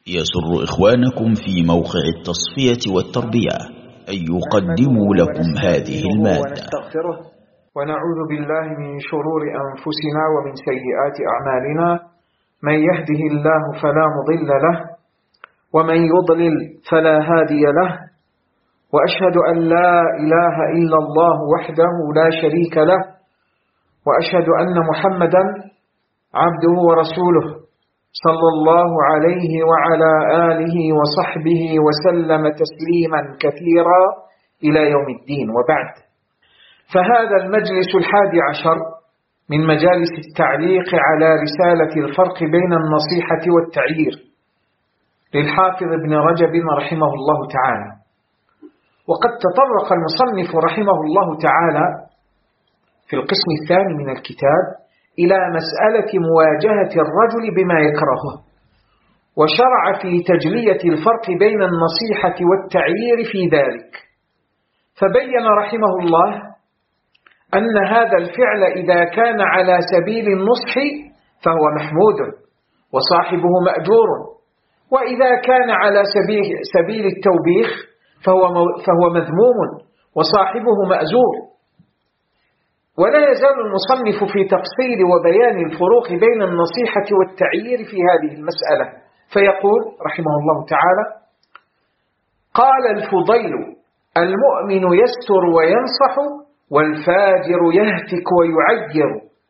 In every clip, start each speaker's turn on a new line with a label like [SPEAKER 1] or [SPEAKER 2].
[SPEAKER 1] يسر إخوانكم في موقع التصفية والتربية أن يقدموا لكم هذه المادة.
[SPEAKER 2] ونستغفره ونعوذ بالله من شرور أنفسنا ومن سيئات أعمالنا. من يهده الله فلا مضل له ومن يضلل فلا هادي له، وأشهد أن لا إله إلا الله وحده لا شريك له، وأشهد أن محمدا عبده ورسوله صلى الله عليه وعلى آله وصحبه وسلم تسليما كثيرا إلى يوم الدين. وبعد، فهذا المجلس 11 من مجالس التعليق على رسالة الفرق بين النصيحة والتعيير للحافظ ابن رجب رحمه الله تعالى. وقد تطرق المصنف رحمه الله تعالى في القسم الثاني من الكتاب إلى مسألة مواجهة الرجل بما يكرهه، وشرع في تجلية الفرق بين النصيحة والتعيير في ذلك، فبين رحمه الله أن هذا الفعل إذا كان على سبيل النصح فهو محمود وصاحبه مأجور، وإذا كان على سبيل التوبيخ فهو مذموم وصاحبه مأزور. ولا يزال المصنف في تفصيل وبيان الفروق بين النصيحة والتعيير في هذه المسألة، فيقول رحمه الله تعالى: قال الفضيل: المؤمن يستر وينصح، والفاجر يهتك ويعير.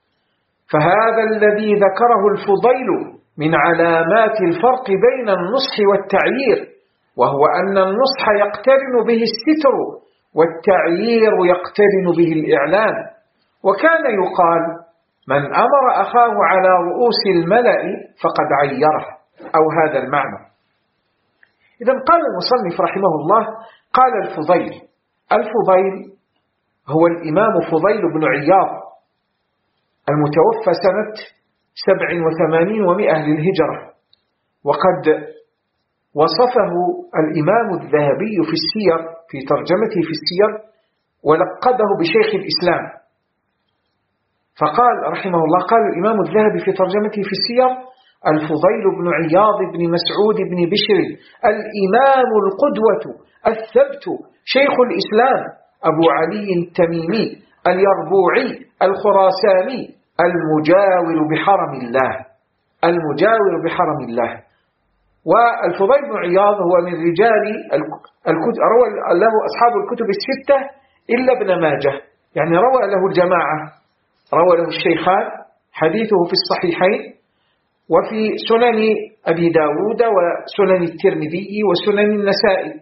[SPEAKER 2] فهذا الذي ذكره الفضيل من علامات الفرق بين النصح والتعيير، وهو أن النصح يقترن به الستر والتعيير يقترن به الإعلان. وكان يقال: من أمر أخاه على رؤوس الملأ فقد عيره، أو هذا المعنى. إذن قال المصنف رحمه الله: قال الفضيل. الفضيل هو الإمام فضيل بن عياض المتوفى سنة 87 و100 للهجرة، وقد وصفه الإمام الذهبي في السير في ترجمته في السير ولقبه بشيخ الإسلام. فقال رحمه الله: قال الإمام الذهبي في ترجمته في السير: الفضيل بن عياض بن مسعود بن بشر الإمام القدوة الثبت شيخ الإسلام أبو علي التميمي اليربوعي الخراساني المجاور بحرم الله. المجاور بحرم الله. والفضيل بن عياض هو من رجال روى له أصحاب الكتب الستة إلا ابن ماجه، يعني روى له الجماعة، روى له الشيخان، حديثه في الصحيحين وفي سنن أبي داود وسنن الترمذي وسنن النسائي.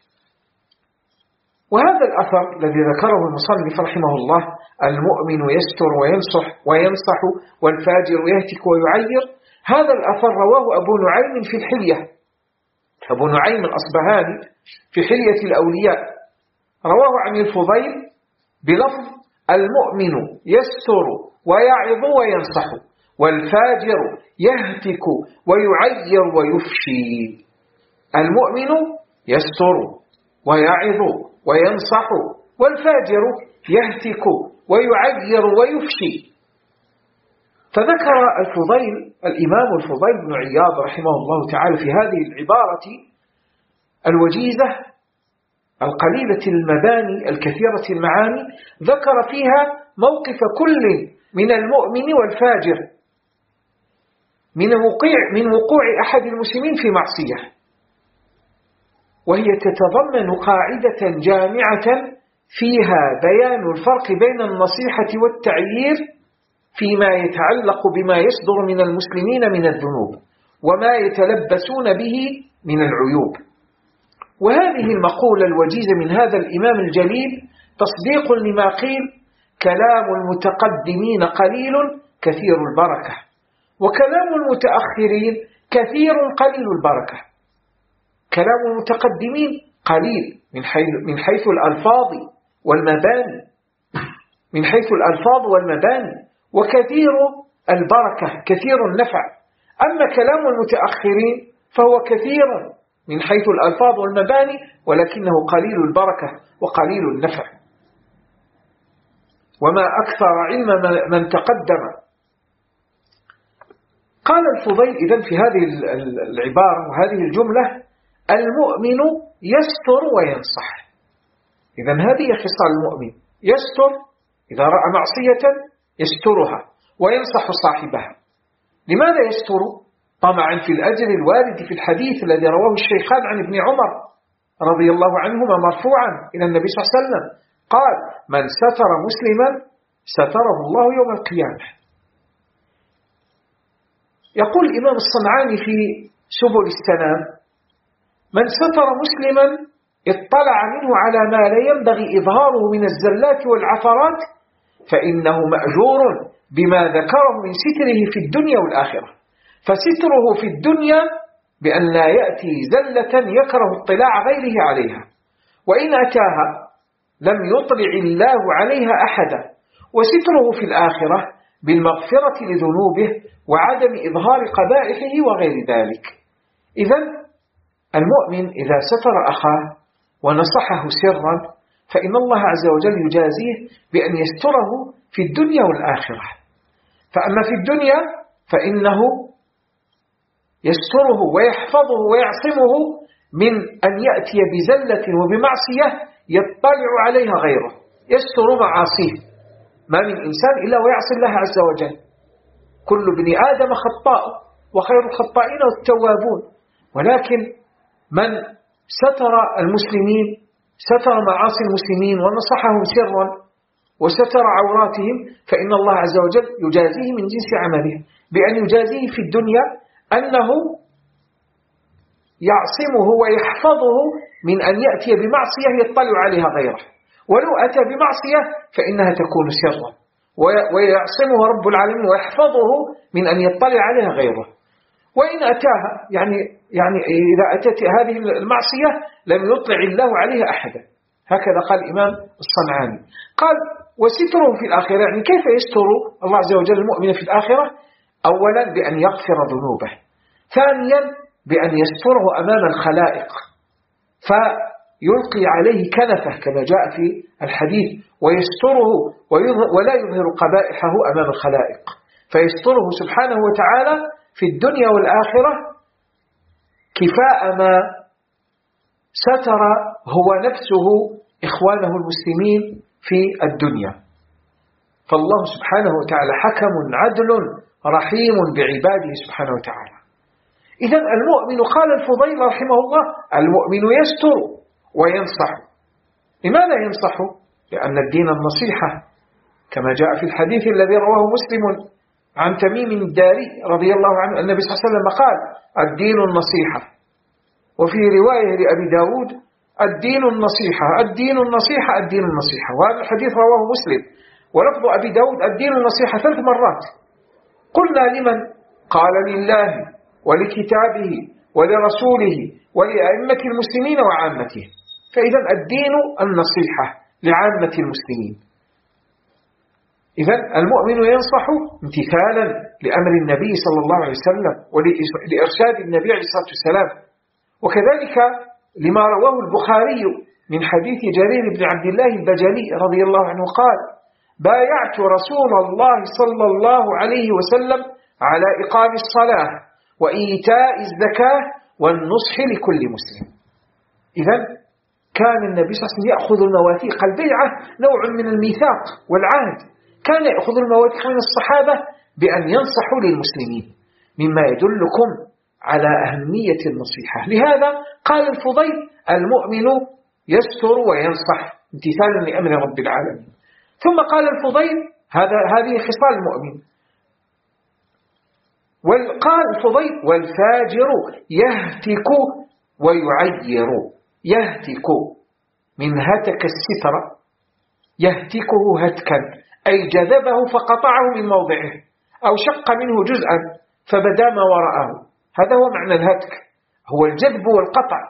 [SPEAKER 2] وهذا الأثر الذي ذكره المصنف رحمه الله: المؤمن يستر وينصح والفاجر يهتك ويعير، هذا الأثر رواه أبو نعيم في الحلية، أبو نعيم الأصبهاني في حلية الأولياء، رواه عن الفضيل بلفظ: المؤمن يستر ويعظ وينصح، والفاجر يهتك ويعير ويفشي. المؤمن يستر ويعظ وينصح، والفاجر يهتك ويعير ويفشي. فذكر الإمام الفضيل بن عياض رحمه الله تعالى في هذه العبارة الوجيزة القليلة المباني الكثيرة المعاني، ذكر فيها موقف كل من المؤمن والفاجر من وقوع أحد المسلمين في معصية، وهي تتضمن قاعدة جامعة فيها بيان الفرق بين النصيحة والتعيير فيما يتعلق بما يصدر من المسلمين من الذنوب وما يتلبسون به من العيوب. وهذه المقولة الوجيزة من هذا الإمام الجليل تصديق لما قيل: كلام المتقدمين قليل كثير البركة، وكلام المتأخرين كثير قليل البركة. كلام المتقدمين قليل من حيث الألفاظ والمباني، من حيث الألفاظ والمباني، وكثير البركة كثير النفع. أما كلام المتأخرين فهو كثير من حيث الألفاظ والمباني، ولكنه قليل البركة وقليل النفع. وما أكثر علم من تقدم. قال الفضيل إذن في هذه العبارة وهذه الجملة: المؤمن يستر وينصح. إذن هذه خصال المؤمن: يستر إذا رأى معصية يسترها وينصح صاحبها. لماذا يستر؟ طمعا في الأجر الوارد في الحديث الذي رواه الشيخان عن ابن عمر رضي الله عنهما مرفوعا إلى النبي صلى الله عليه وسلم قال: من ستر مسلما ستره الله يوم القيامة. يقول الإمام الصنعاني في سبل السلام: من ستر مسلما اطلع منه على ما لا ينبغي إظهاره من الزلات والعثرات فإنه مأجور بما ذكره من ستره في الدنيا والآخرة. فستره في الدنيا بأن لا يأتي زلة يكره اطلاع غيره عليها، وإن أتاها لم يطلع الله عليها أحدا. وستره في الآخرة بالمغفرة لذنوبه وعدم إظهار قبائحه وغير ذلك. إذن المؤمن إذا ستر أخاه ونصحه سرا فإن الله عز وجل يجازيه بأن يستره في الدنيا والآخرة. فأما في الدنيا فإنه يستره ويحفظه ويعصمه من أن يأتي بزلة وبمعصية يطلع عليها غيره، يستر معاصيه. ما من إنسان إلا ويعصي الله عز وجل. كل ابن آدم خطاء وخير الخطائين التوابون. ولكن من ستر المسلمين، ستر معاصي المسلمين ونصحهم سرا وستر عوراتهم، فإن الله عز وجل يجازيه من جنس عمله بأن يجازيه في الدنيا أنه يعصمه ويحفظه من أن يأتي بمعصية يطلع عليها غيره. ولو أتى بمعصية فإنها تكون سرا ويعصمه رب العالمين ويحفظه من أن يطلع عليها غيره. وإن أتاها يعني إذا أتت هذه المعصية لم يطلع الله عليها أحدا. هكذا قال الإمام الصنعاني. قال: وستره في الآخرة، يعني كيف يستر الله عز وجل المؤمن في الآخرة؟ أولا بأن يغفر ذنوبه، ثانيا بأن يستره أمام الخلائق فيلقي عليه كنفه كما جاء في الحديث، ويستره ولا يظهر قبائحه أمام الخلائق، فيستره سبحانه وتعالى في الدنيا والآخرة كفاء ما ستر هو نفسه إخوانه المسلمين في الدنيا. فالله سبحانه وتعالى حكم عدل رحيم بعباده سبحانه وتعالى. إذن المؤمن، قال الفضيل رحمه الله: المؤمن يستر وينصح. لماذا ينصح؟ لأن الدين النصيحة كما جاء في الحديث الذي رواه مسلم عن تميم الداري رضي الله عنه النبي صلى الله عليه وسلم قال: الدين النصيحة. وفي رواية لأبي داود: الدين النصيحة الدين النصيحة الدين النصيحة. وهذا الحديث رواه مسلم، ولفظ أبي داود الدين النصيحة 3 مرات. قلنا: لمن؟ قال: لله ولكتابه ولرسوله ولأئمة المسلمين وعامته. فإذا الدين النصيحة لعامة المسلمين. إذن المؤمن ينصح امتثالا لأمر النبي صلى الله عليه وسلم ولإرشاد النبي عليه الصلاة والسلام. وكذلك لما رواه البخاري من حديث جرير بن عبد الله البجلي رضي الله عنه قال: بايعت رسول الله صلى الله عليه وسلم على إقام الصلاة وإيتاء الزكاة والنصح لكل مسلم. إذن كان النبي صلى الله عليه وسلم يأخذ المواثيق. البيعة نوع من الميثاق والعهد، كان يأخذ المواثيق من الصحابة بأن ينصحوا للمسلمين، مما يدلكم على أهمية النصيحة. لهذا قال الفضيل: المؤمن يستر وينصح امتثالا لأمر رب العالمين. ثم قال الفضيل: هذه خصال المؤمن. وقال الفضيل: والفاجر يهتك ويعير. يهتك من هتك الستر، يهتكه هتكا أي جذبه فقطعه من موضعه، أو شق منه جزءا فبدا ما وراءه. هذا هو معنى الهتك، هو الجذب والقطع.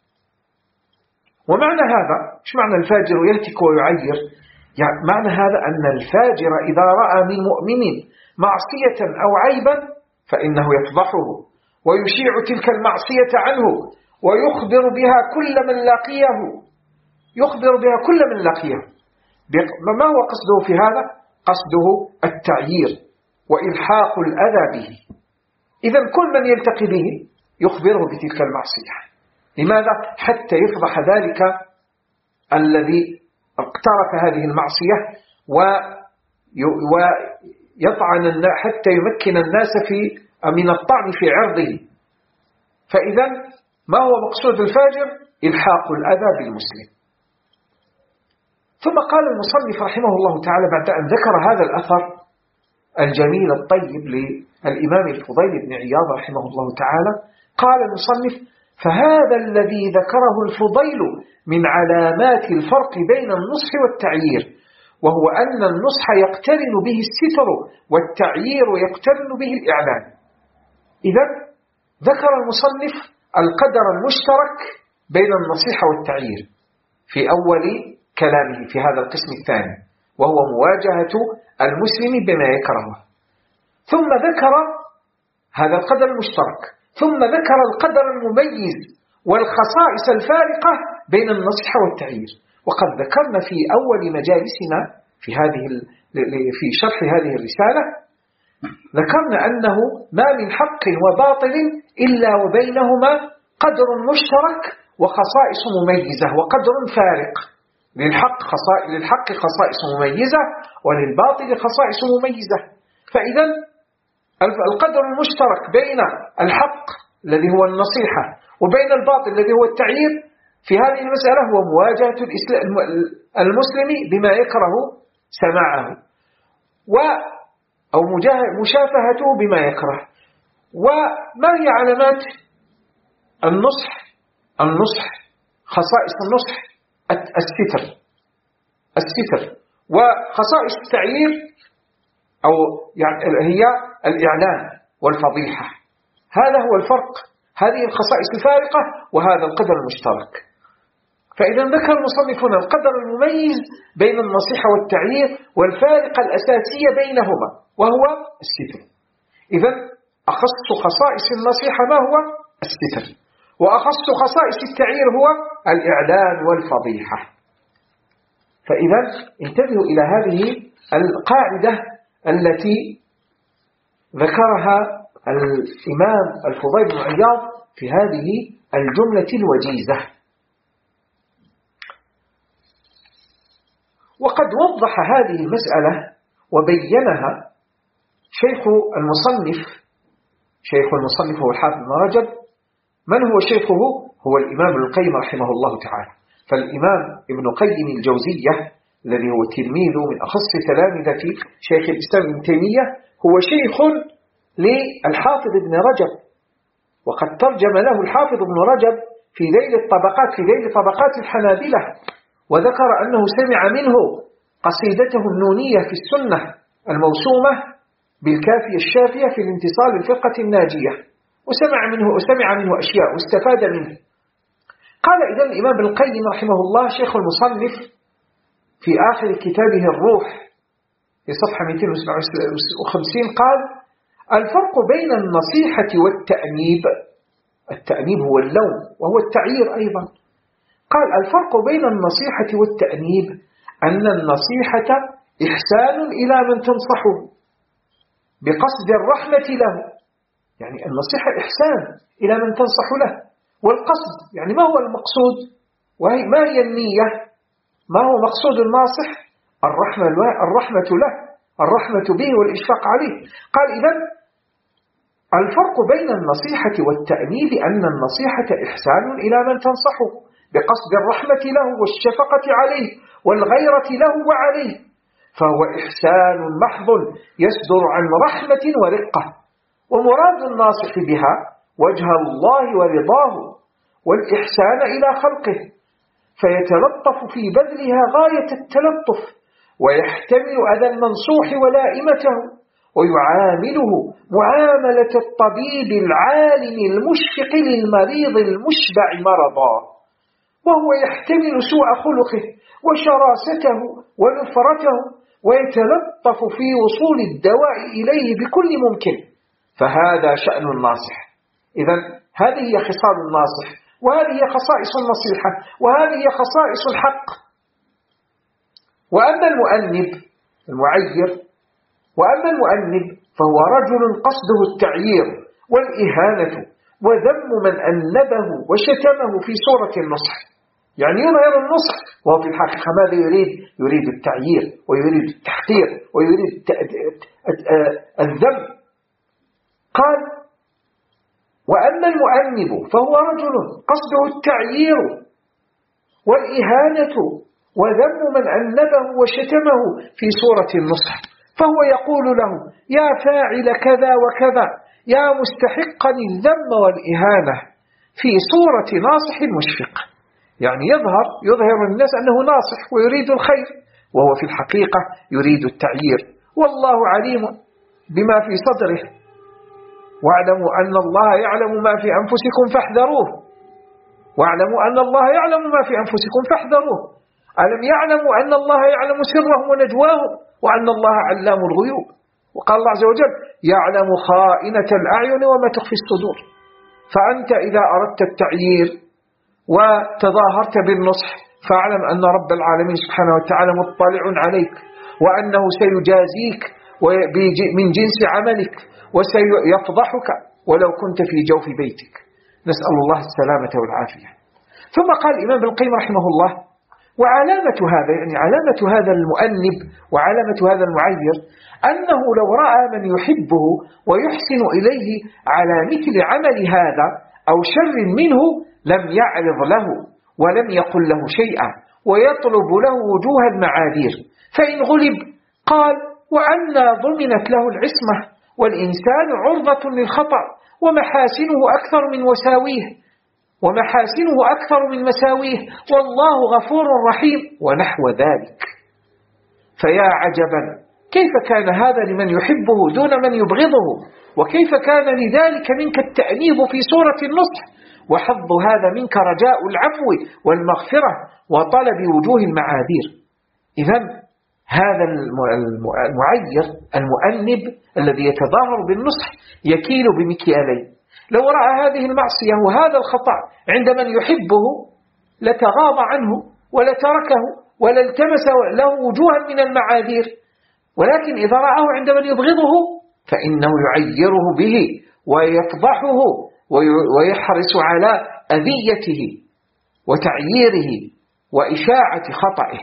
[SPEAKER 2] ومعنى هذا، إيش معنى الفاجر يهتك ويعير؟ يعني معنى هذا أن الفاجر إذا رأى من مؤمن معصية أو عيبا فإنه يفضحه ويشيع تلك المعصية عنه ويخبر بها كل من لقيه. يخبر بها كل من لقيه. ما هو قصده في هذا؟ قصده التعيير وإلحاق الأذى به. إذن كل من يلتقي به يخبره بتلك المعصية. لماذا؟ حتى يفضح ذلك الذي اقترف هذه المعصية ويطعن حتى يمكن الناس من الطعن في عرضه. فإذا ما هو مقصود الفاجر؟ إلحاق الأذى بالمسلم. ثم قال المصنف رحمه الله تعالى بعد أن ذكر هذا الأثر الجميل الطيب للإمام الفضيل بن عياض رحمه الله تعالى، قال المصنف: فهذا الذي ذكره الفضيل من علامات الفرق بين النصح والتعيير، وهو أن النصح يقترن به الستر والتعيير يقترن به الإعلان. إذن ذكر المصنف القدر المشترك بين النصيحة والتعيير في أول كلامه في هذا القسم الثاني، وهو مواجهة المسلم بما يكرهه. ثم ذكر هذا القدر المشترك، ثم ذكر القدر المميز والخصائص الفارقة بين النصيحة والتعيير. وقد ذكرنا في أول مجالسنا في شرح هذه الرسالة، ذكرنا أنه ما من حق وباطل إلا وبينهما قدر مشترك وخصائص مميزة وقدر فارق. للحق خصائص مميزة وللباطل خصائص مميزة. فإذا القدر المشترك بين الحق الذي هو النصيحة وبين الباطل الذي هو التعيير في هذه المسألة هو مواجهة المسلم بما يكره سماعه أو مشافهته بما يكره. وما هي علامات النصح؟ خصائص النصح الستر، وخصائص التعيير هي الإعلان والفضيحة. هذا هو الفرق، هذه الخصائص الفارقة وهذا القدر المشترك. فإذا ذكر المصنف هنا القدر المميز بين النصيحة والتعيير والفارقة الأساسية بينهما وهو الستر. إذن أخص خصائص النصيحة ما هو؟ الستر، وأخص خصائص التعيير هو الإعلان والفضيحة. فإذا انتبهوا إلى هذه القاعدة التي ذكرها الإمام الفضيل بن عياض في هذه الجملة الوجيزة. وقد وضح هذه المسألة وبينها شيخ المصنف هو الحافظ بن رجب. من هو شيخه؟ هو الإمام ابن القيم رحمه الله تعالى. فالإمام ابن قيم الجوزية الذي هو تلميذ من أخص تلامذة شيخ الإسلام ابن تيمية هو شيخ للحافظ ابن رجب، وقد ترجم له الحافظ ابن رجب في ذيل طبقات الحنابلة، وذكر أنه سمع منه قصيدته النونية في السنة الموسومة بالكافية الشافية في الانتصال الفرقة الناجية، وسمع منه أشياء واستفاد منه. قال إذن الإمام ابن القيم رحمه الله شيخ المصنف في آخر كتابه الروح في صفحة 257 قال: الفرق بين النصيحة والتأنيب، التأنيب هو اللوم وهو التعيير أيضا. قال: الفرق بين النصيحة والتأنيب أن النصيحة إحسان إلى من تنصحه بقصد الرحمة له، يعني النصيحة إحسان إلى من تنصح له، والقصد يعني ما هو المقصود وما هي النية، ما هو مقصود الناصح؟ الرحمة له، الرحمة به والإشفاق عليه. قال: إذن الفرق بين النصيحة والتأنيب أن النصيحة إحسان إلى من تنصحه بقصد الرحمة له والشفقة عليه والغيرة له وعليه، فهو إحسان محض يصدر عن رحمة ورقة، ومراد الناصح بها وجه الله ورضاه والإحسان إلى خلقه، فيتلطف في بذلها غاية التلطف، ويحتمل أذى المنصوح ولائمته، ويعامله معاملة الطبيب العالم المشفق للمريض المشبع مرضا، وهو يحتمل سوء خلقه وشراسته ونفرته، ويتلطف في وصول الدواء إليه بكل ممكن. فهذا شأن الناصح. إذن هذه هي خصال الناصح، وهذه هي خصائص النصيحة، وهذه هي خصائص الحق. وأما المؤنب المعير، وأما المؤنب فهو رجل قصده التعيير والإهانة وذم من أنبه وشتمه في سورة النصح. يعني يظهر النصح وهو في الحقيقة ماذا يريد؟ يريد التعيير ويريد التحقير ويريد الذم. قال: وأما المؤنب فهو رجل قصده التعيير والإهانة وذم من أنبه وشتمه في سورة النصح، فهو يقول له: يا فاعل كذا وكذا، يا مستحقا الذم والإهانة، في سورة ناصح مشفق. يعني يظهر الناس أنه ناصح ويريد الخير، وهو في الحقيقة يريد التعيير. والله عليم بما في صدره، واعلموا أن الله يعلم ما في أنفسكم فاحذروه، واعلموا أن الله يعلم ما في أنفسكم فاحذروه. ألم يعلموا أن الله يعلم سرهم ونجواهم وأن الله علام الغيوب؟ وقال الله عز وجل: يعلم خائنة الأعين وما تخفي الصدور. فأنت إذا أردت التعيير وتظاهرت بالنصح فاعلم أن رب العالمين سبحانه وتعالى مطلع عليك، وأنه سيجازيك من جنس عملك وسيفضحك ولو كنت في جوف بيتك. نسأل الله السلامة والعافية. ثم قال الإمام ابن القيم رحمه الله: وعلامة هذا، يعني علامة هذا المؤنب وعلامة هذا المعير، أنه لو رأى من يحبه ويحسن إليه على مثل عمل هذا أو شر منه لم يعرض له ولم يقل له شيئا ويطلب له وجوه المعاذير، فإن غلب قال: وأنا ضمنت له العصمة، والإنسان عرضة للخطأ، ومحاسنه أكثر من مساويه، والله غفور رحيم، ونحو ذلك. فيا عجبا، كيف كان هذا لمن يحبه دون من يبغضه؟ وكيف كان لذلك منك التأنيب في سورة النصح، وحظ هذا منك رجاء العفو والمغفرة وطلب وجوه المعاذير. إذن هذا المعير المؤنب الذي يتظاهر بالنصح يكيل بمكيالين. لو رأى هذه المعصية وهذا الخطأ عند من يحبه لتغاضى عنه ولتركه ولالتمس له وجوها من المعاذير، ولكن إذا رآه عند من يبغضه فإنه يعيره به ويفضحه ويحرص على أذيته وتعييره وإشاعة خطئه.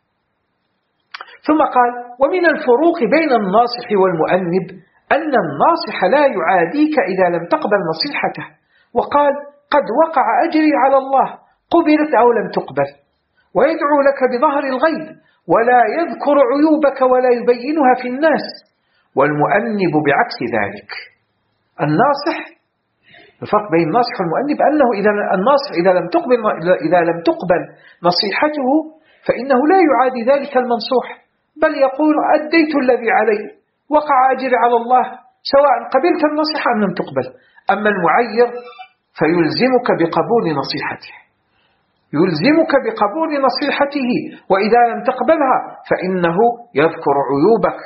[SPEAKER 2] ثم قال: ومن الفروق بين الناصح والمؤنب أن الناصح لا يعاديك إذا لم تقبل نصيحته، وقال: قد وقع أجري على الله، قبلت أو لم تقبل، ويدعو لك بظهر الغيب ولا يذكر عيوبك ولا يبينها في الناس. والمؤنب بعكس ذلك. الناصح، الفرق بين الناصح والمؤنب أنه الناصح إذا لم تقبل نصيحته فإنه لا يعادي ذلك المنصوح، بل يقول: أديت الذي علي، وقع أجري على الله، سواء قبلت النصيحة أم لم تقبل. أما المعير فيلزمك بقبول نصيحته، وإذا لم تقبلها فإنه يذكر عيوبك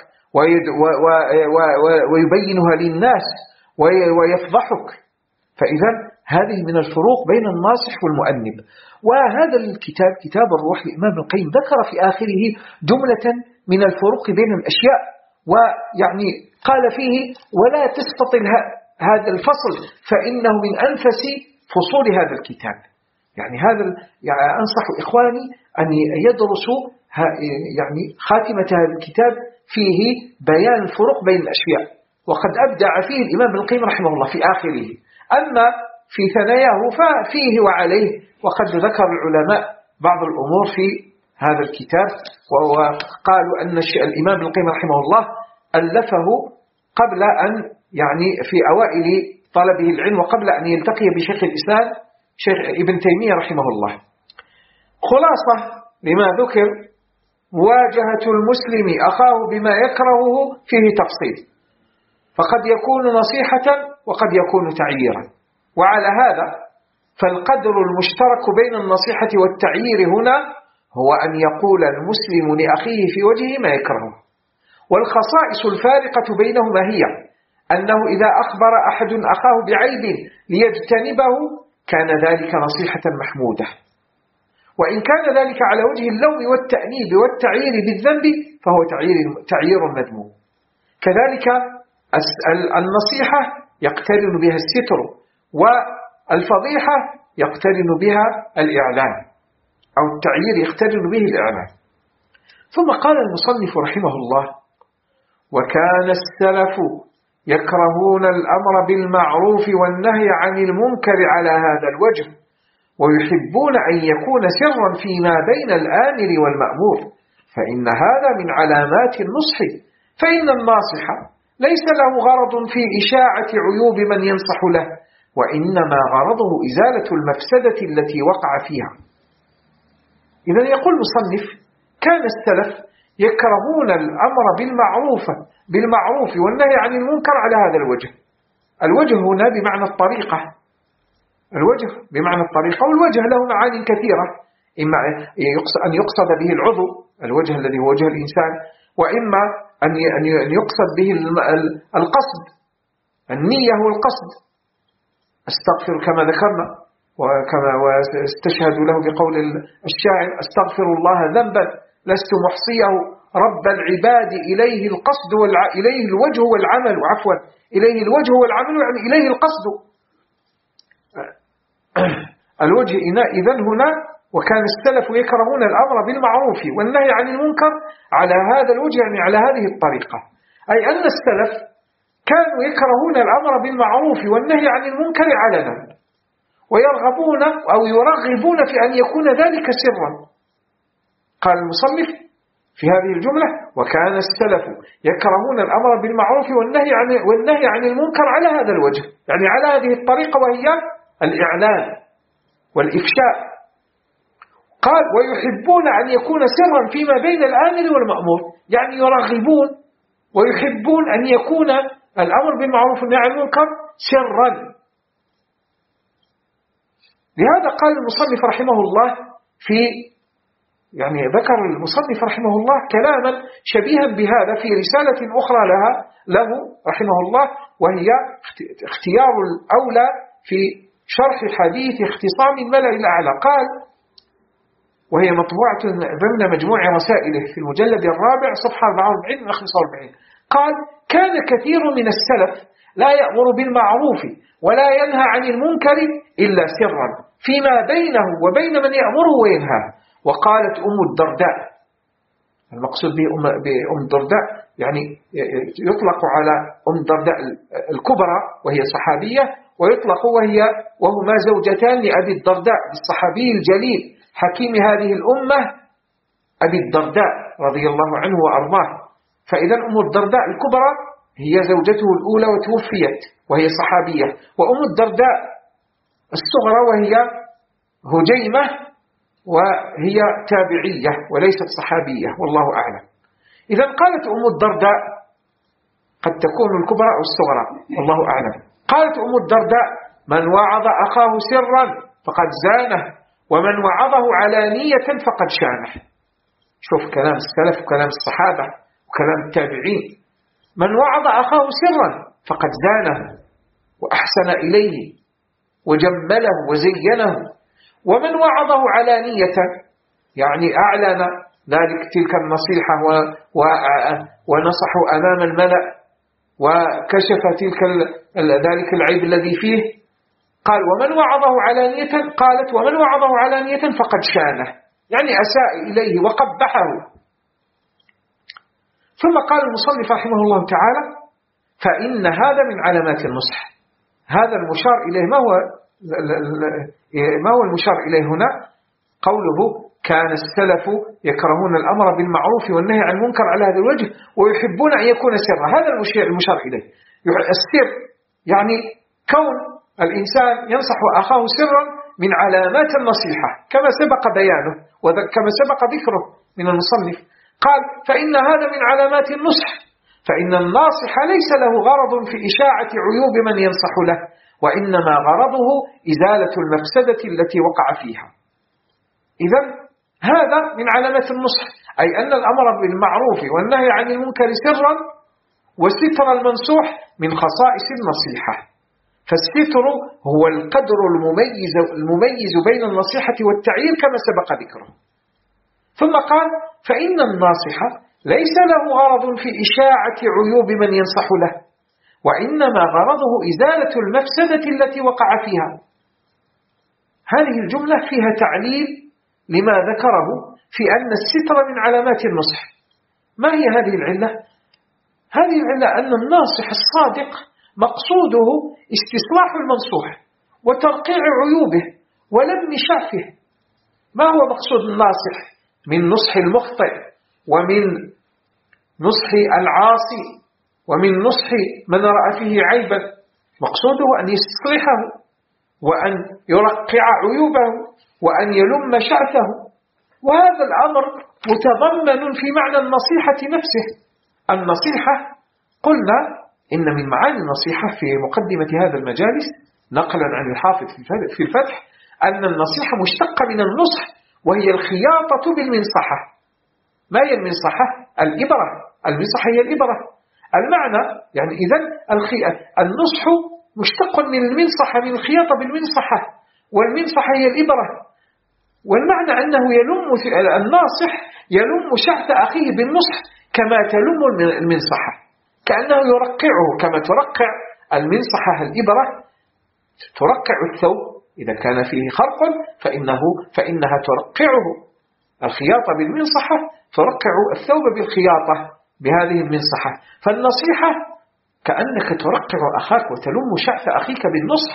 [SPEAKER 2] ويبينها للناس ويفضحك. فإذا هذه من الفروق بين الناصح والمؤنب. وهذا الكتاب كتاب الروح للإمام ابن القيم ذكر في آخره جملة من الفروق بين الأشياء، ويعني قال فيه: ولا تستطل هذا الفصل فإنه من أنفس فصول هذا الكتاب. يعني أنصح إخواني أن يدرسوا يعني خاتمة هذا الكتاب، فيه بيان الفروق بين الأشياء، وقد أبدع فيه الإمام ابن القيم رحمه الله في آخره. أما في ثناياه ففيه وعليه، وقد ذكر العلماء بعض الأمور في هذا الكتاب، وقالوا أن الإمام ابن القيم رحمه الله ألفه قبل أن يعني في أوائل طلبه العلم، وقبل أن يلتقي بشيخ الإسلام شيخ ابن تيمية رحمه الله. خلاصة لما ذكر: مواجهة المسلم أخاه بما يكرهه فيه تفصيل، فقد يكون نصيحة وقد يكون تعييرا. وعلى هذا فالقدر المشترك بين النصيحة والتعيير هنا هو أن يقول المسلم لأخيه في وجهه ما يكرهه. والخصائص الفارقة بينهما هي أنه إذا أخبر أحد أخاه بعيب ليجتنبه كان ذلك نصيحة محمودة، وإن كان ذلك على وجه اللوم والتأنيب والتعيير بالذنب فهو تعيير مذموم. كذلك النصيحة يقترن بها الستر، والفضيحة يقترن بها الإعلان، أو التعيير يقترن به الإعلان. ثم قال المصنف رحمه الله: وكان السلف يكرهون الأمر بالمعروف والنهي عن المنكر على هذا الوجه، ويحبون أن يكون سرا فيما بين الآمر والمأمور، فإن هذا من علامات النصح، فإن الناصح ليس له غرض في إشاعة عيوب من ينصح له، وإنما غرضه إزالة المفسدة التي وقع فيها. إذن يقول المصنف: كان السلف يكرهون الأمر بالمعروف والنهي عن المنكر على هذا الوجه. الوجه هنا بمعنى الطريقة، الوجه بمعنى الطريقة، والوجه له معاني كثيرة، إما أن يقصد به العضو، الوجه الذي هو وجه الإنسان، وإما أن يقصد به القصد، النية والقصد. أستغفر كما ذكرنا، واستشهد له بقول الشاعر: أستغفر الله ذنبا لست محصيه رب العباد إليه القصد إليه الوجه والعمل، عفوا إليه الوجه والعمل، يعني إليه القصد. الوجه إذن هنا: وكان السلف يكرهون الأمر بالمعروف والنهي عن المنكر على هذا الوجه، يعني على هذه الطريقة، أي أن السلف كانوا يكرهون الأمر بالمعروف والنهي عن المنكر علنا، ويرغبون أو يرغبون في أن يكون ذلك سرا. قال المصنف في هذه الجملة: وكان السلف يكرهون الأمر بالمعروف والنهي عن المنكر على هذا الوجه، يعني على هذه الطريقة، وهي الإعلان والإفشاء. قال: ويحبون أن يكون سرا فيما بين الآمر والمأمور، يعني يرغبون ويحبون أن يكون الأمر بالمعروف والنهي عن المنكر سرا. لهذا قال المصنف رحمه الله يعني ذكر المصنف رحمه الله كلاما شبيها بهذا في رسالة أخرى له رحمه الله، وهي اختيار الأولى في شرح حديث اختصام الملأ الأعلى. قال: وهي مطبوعة ضمن مجموع رسائله في المجلد الرابع صفحة 44 و 45. قال: كان كثير من السلف لا يأمر بالمعروف ولا ينهى عن المنكر إلا سرا فيما بينه وبين من يأمره وينهاه. وقالت أم الدرداء، المقصود بأم الدرداء يعني يطلق على أم الدرداء الكبرى وهي صحابية، ويطلق وهما زوجتان لأبي الدرداء الصحابي الجليل حكيم هذه الأمة أبي الدرداء رضي الله عنه وأرضاه. فإذا أم الدرداء الكبرى هي زوجته الأولى وتوفيت وهي صحابية، وأم الدرداء الصغرى وهي هجيمة وهي تابعية وليست صحابية، والله أعلم. إذا قالت أم الدرداء، قد تكون الكبرى أو الصغرى والله أعلم، قالت أم الدرداء: من وعظ أخاه سرا فقد زانه، ومن وعظه علانية فقد شانه. شوف كلام السلف وكلام الصحابة وكلام التابعين: من وعظ أخاه سرا فقد زانه وأحسن إليه وجمله وزينه، ومن وعظه علانية يعني أعلن تلك النصيحة ونصح أمام الملأ وكشف ذلك العيب الذي فيه. قال: ومن وعظه علانية، قالت: ومن وعظه علانية فقد شانه، يعني أساء إليه وقبحه. ثم قال المصنف رحمه الله تعالى: فإن هذا من علامات النصح. هذا المشار إليه ما هو المشار إليه هنا؟ قوله: كان السلف يكرهون الأمر بالمعروف والنهي عن المنكر على هذا الوجه، ويحبون أن يكون سرا. هذا المشار إليه. السر يعني كون الإنسان ينصح أخاه سرا من علامات النصيحة، كما سبق بيانه وكما سبق ذكره من المصنف. قال: فإن هذا من علامات النصح، فإن الناصح ليس له غرض في إشاعة عيوب من ينصح له، وإنما غرضه إزالة المفسدة التي وقع فيها. إذن هذا من علامات النصح، أي أن الأمر بالمعروف والنهي عن المنكر سرا، وستر المنصوح من خصائص النصيحة. فالستر هو القدر المميز بين النصيحة والتعيير كما سبق ذكره. ثم قال: فإن الناصح ليس له غرض في إشاعة عيوب من ينصح له، وإنما غرضه إزالة المفسدة التي وقع فيها. هذه الجملة فيها تعليل لما ذكره في أن الستر من علامات النصح. ما هي هذه العلة؟ هذه العلة أن الناصح الصادق مقصوده استصلاح المنصوح وترقيع عيوبه ولم شعفه. ما هو مقصود الناصح من نصح المخطئ ومن نصح العاصي ومن نصح من رأى فيه عيبا؟ مقصوده أن يستصلحه وأن يرقع عيوبه وأن يلم شعثه. وهذا الأمر متضمن في معنى النصيحة نفسه. النصيحة قلنا إن من معاني النصيحة في مقدمة هذا المجالس نقلا عن الحافظ في الفتح أن النصيحة مشتقة من النصح، وهي الخياطة بالمنصحة. ما هي المنصحة؟ الإبرة. المنصحة هي الإبرة. المعنى يعني إذن النصح مشتق من المنصحة، من الخياطة بالمنصحة، والمنصحة هي الإبرة. والمعنى أنه الناصح يلم شعث أخيه بالنصح كما تلم المنصحة، كأنه يرقعه كما ترقع المنصحة الإبرة، ترقع الثوب إذا كان فيه خرق فإنها ترقعه. الخياطة بالمنصحة ترقع الثوب بالخياطة بهذه المنصحة. فالنصيحة كأنك ترقع أخاك وتلم شعث أخيك بالنصح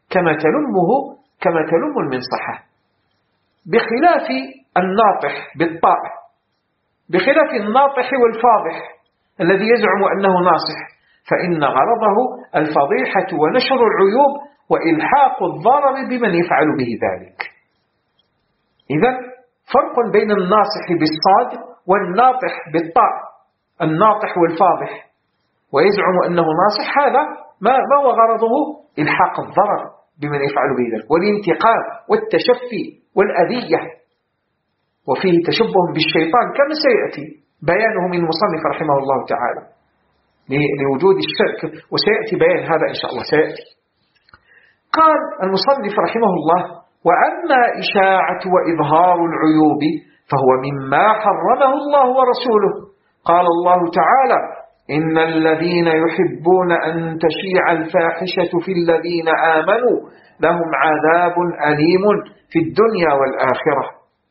[SPEAKER 2] كما تلم المنصحة، بخلاف الناطح بالطاء، بخلاف الناطح والفاضح الذي يزعم أنه ناصح، فإن غرضه الفضيحة ونشر العيوب وإلحاق الضرر بمن يفعل به ذلك. إذن فرق بين الناصح بالصاد والناطح بالطاء. الناطح والفاضح ويزعم أنه ناصح، هذا ما هو غرضه؟ إلحاق الضرر بمن يفعل به ذلك والانتقام والتشفي والأذية، وفيه تشبه بالشيطان كما سيأتي بيانه من المصنف رحمه الله تعالى لوجود الشرك، وسيأتي بيان هذا إن شاء الله سيأتي. قال المصنف رحمه الله: وأما إشاعة وإظهار العيوب فهو مما حرمه الله ورسوله. قال الله تعالى: إن الذين يحبون أن تشيع الفاحشة في الذين آمنوا لهم عذاب أليم في الدنيا والآخرة.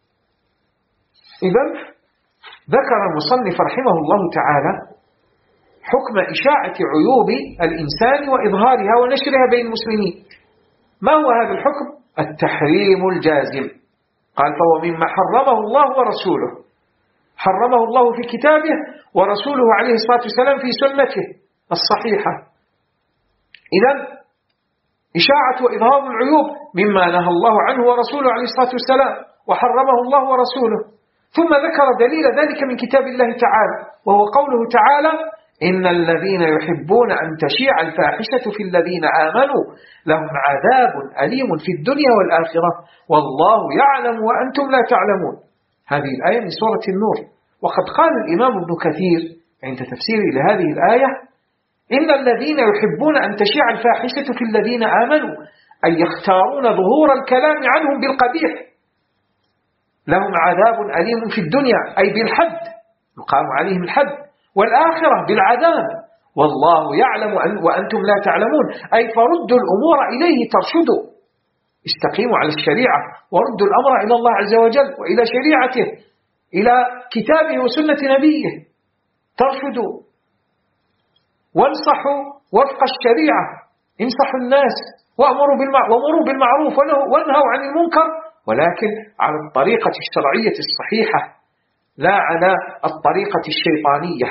[SPEAKER 2] إذن ذكر المصنف رحمه الله تعالى حكم إشاعة عيوب الإنسان وإظهارها ونشرها بين المسلمين. ما هو هذا الحكم؟ التحريم الجازم. قال: فهو مما حرمه الله ورسوله. حرمه الله في كتابه ورسوله عليه الصلاة والسلام في سنته الصحيحة. إذن إشاعة وإظهار العيوب مما نهى الله عنه ورسوله عليه الصلاة والسلام وحرمه الله ورسوله. ثم ذكر دليل ذلك من كتاب الله تعالى، وهو قوله تعالى: إن الذين يحبون أن تشيع الفاحشة في الذين آمنوا لهم عذاب أليم في الدنيا والآخرة والله يعلم وأنتم لا تعلمون. هذه الآية من سورة النور. وقد قال الإمام ابن كثير عند تفسيره لهذه الآية: إن الذين يحبون أن تشيع الفاحشة في الذين آمنوا أي يختارون ظهور الكلام عنهم بالقبيح، لهم عذاب أليم في الدنيا أي بالحد، يقام عليهم الحد، والآخرة بالعذاب والله يعلم وأنتم لا تعلمون، أي فردوا الأمور إليه ترشدوا، استقيموا على الشريعة وردوا الأمر إلى الله عز وجل وإلى شريعته، إلى كتابه وسنة نبيه، ترشدوا وانصحوا وفق الشريعة، انصحوا الناس وامروا بالمعروف وانهوا عن المنكر، ولكن على الطريقة الشرعية الصحيحة لا على الطريقة الشيطانية.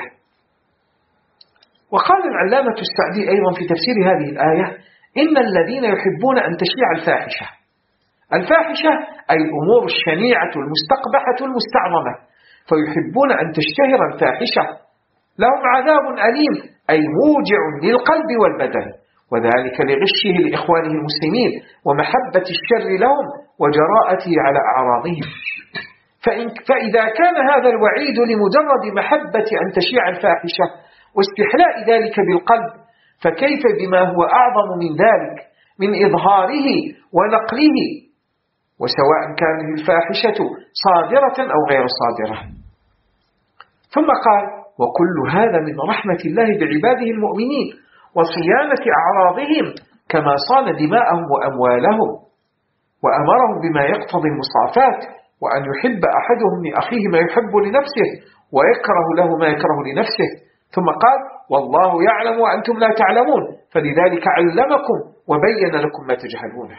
[SPEAKER 2] وقال العلامة السعدي أيضا في تفسير هذه الآية: إن الذين يحبون أن تشيع الفاحشة. الفاحشة أي الأمور الشنيعة المستقبحة المستعظمة، فيحبون أن تشتهر الفاحشة، لهم عذاب أليم أي موجع للقلب والبدن، وذلك لغشه لإخوانه المسلمين ومحبة الشر لهم وجراءته على أعراضهم. فإذا كان هذا الوعيد لمجرد محبة أن تشيع الفاحشة واستحلاء ذلك بالقلب، فكيف بما هو أعظم من ذلك من إظهاره ونقله، وسواء كانت الفاحشة صادرة أو غير صادرة. ثم قال: وكل هذا من رحمة الله بعباده المؤمنين وصيانة أعراضهم كما صان دماءهم وأموالهم، وأمرهم بما يقتضي المصافات، وأن يحب أحدهم لأخيه ما يحب لنفسه ويكره له ما يكره لنفسه. ثم قال: والله يعلم وأنتم لا تعلمون، فلذلك علمكم وبين لكم ما تجهلونه.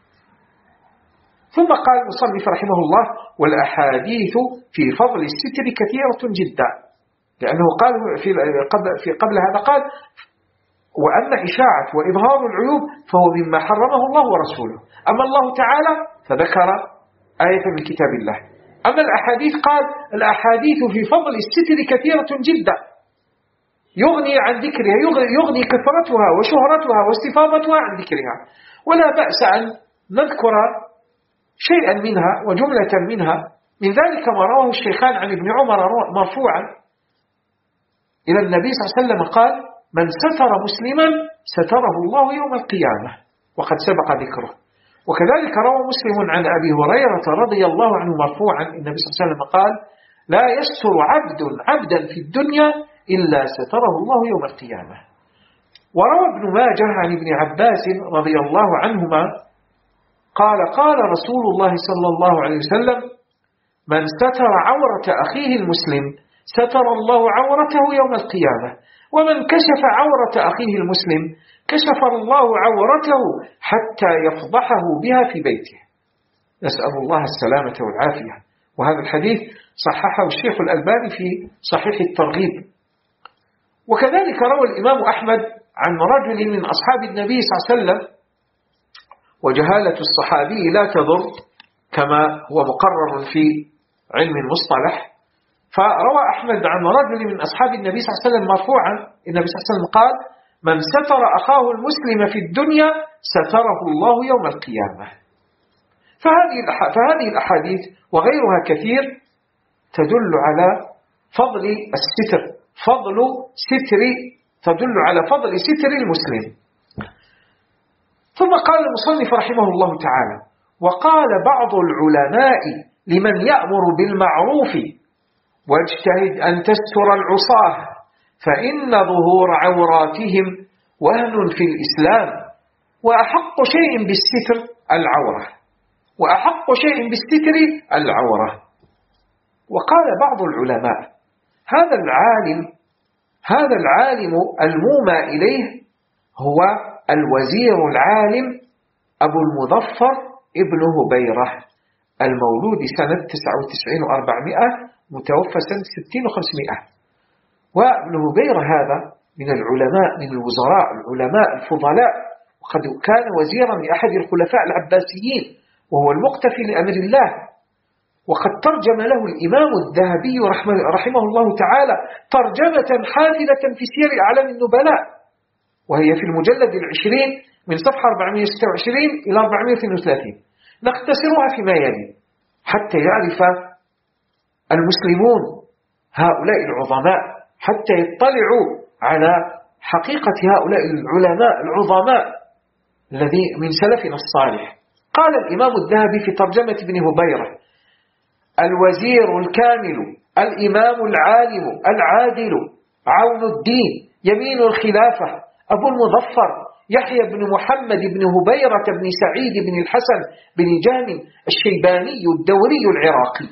[SPEAKER 2] ثم قال المصنف رحمه الله: والأحاديث في فضل الستر كثيرة جدا، لأنه قال في قبل هذا قال: وأما إشاعة وإظهار العيوب فهو مما حرمه الله ورسوله. أما الله تعالى فذكر آية من كتاب الله. أما الأحاديث قال: الأحاديث في فضل الستر كثيرة جدا، يغني عن ذكرها، يغني كثرتها وشهرتها واستفاضتها عن ذكرها، ولا بأس أن نذكر شيئا منها وجملة منها. من ذلك ما رواه الشيخان عن ابن عمر مرفوعا إلى النبي صلى الله عليه وسلم قال: من ستر مسلما ستره الله يوم القيامة، وقد سبق ذكره. وكذلك روى مسلم عن أبي هريرة رضي الله عنه مرفوعا النبي صلى الله عليه وسلم قال: لا يستر عبدا في الدنيا إلا ستره الله يوم القيامة. وروى ابن ماجه عن ابن عباس رضي الله عنهما قال: قال رسول الله صلى الله عليه وسلم: من ستر عورة أخيه المسلم ستر الله عورته يوم القيامة، ومن كشف عورة أخيه المسلم كشف الله عورته حتى يفضحه بها في بيته. نسأل الله السلامة والعافية. وهذا الحديث صححه الشيخ الألباني في صحيح الترغيب. وكذلك روى الإمام أحمد عن رجل من أصحاب النبي صلى الله عليه وسلم، وجهالة الصحابي لا تضر كما هو مقرر في علم المصطلح. فروى أحمد عن رجل من أصحاب النبي صلى الله عليه وسلم مرفوعا النبي صلى الله عليه وسلم قال: من ستر أخاه المسلم في الدنيا ستره الله يوم القيامة. فهذه الأحاديث وغيرها كثير تدل على فضل الستر، تدل على فضل ستر المسلم. ثم قال المصنف رحمه الله تعالى: وقال بعض العلماء لمن يأمر بالمعروف: واجتهد أن تستر العصاة، فإن ظهور عوراتهم وهن في الإسلام، وأحق شيء بالستر العورة. وقال بعض العلماء: هذا العالم المومى إليه هو الوزير العالم أبو المظفر ابن هبيرة، المولود سنة 99 و400، متوفى سنة 60 و500. وابن هبيرة هذا من العلماء، من الوزراء، العلماء الفضلاء، وقد كان وزيرا لأحد الخلفاء العباسيين، وهو المقتفي لأمر الله. وقد ترجم له الإمام الذهبي رحمه الله تعالى ترجمة حافلة في سير أعلام النبلاء، وهي في المجلد 20 من صفحة 426 إلى 432. نختصرها فيما يلي حتى يعرف المسلمون هؤلاء العظماء، حتى يطلعوا على حقيقة هؤلاء العلماء العظماء الذي من سلفنا الصالح. قال الإمام الذهبي في ترجمة ابن هبيرة: الوزير الكامل، الإمام العالم العادل، عون الدين، يمين الخلافة، أبو المظفر يحيى بن محمد بن هبيرة بن سعيد بن الحسن بن جهم الشيباني الدوري العراقي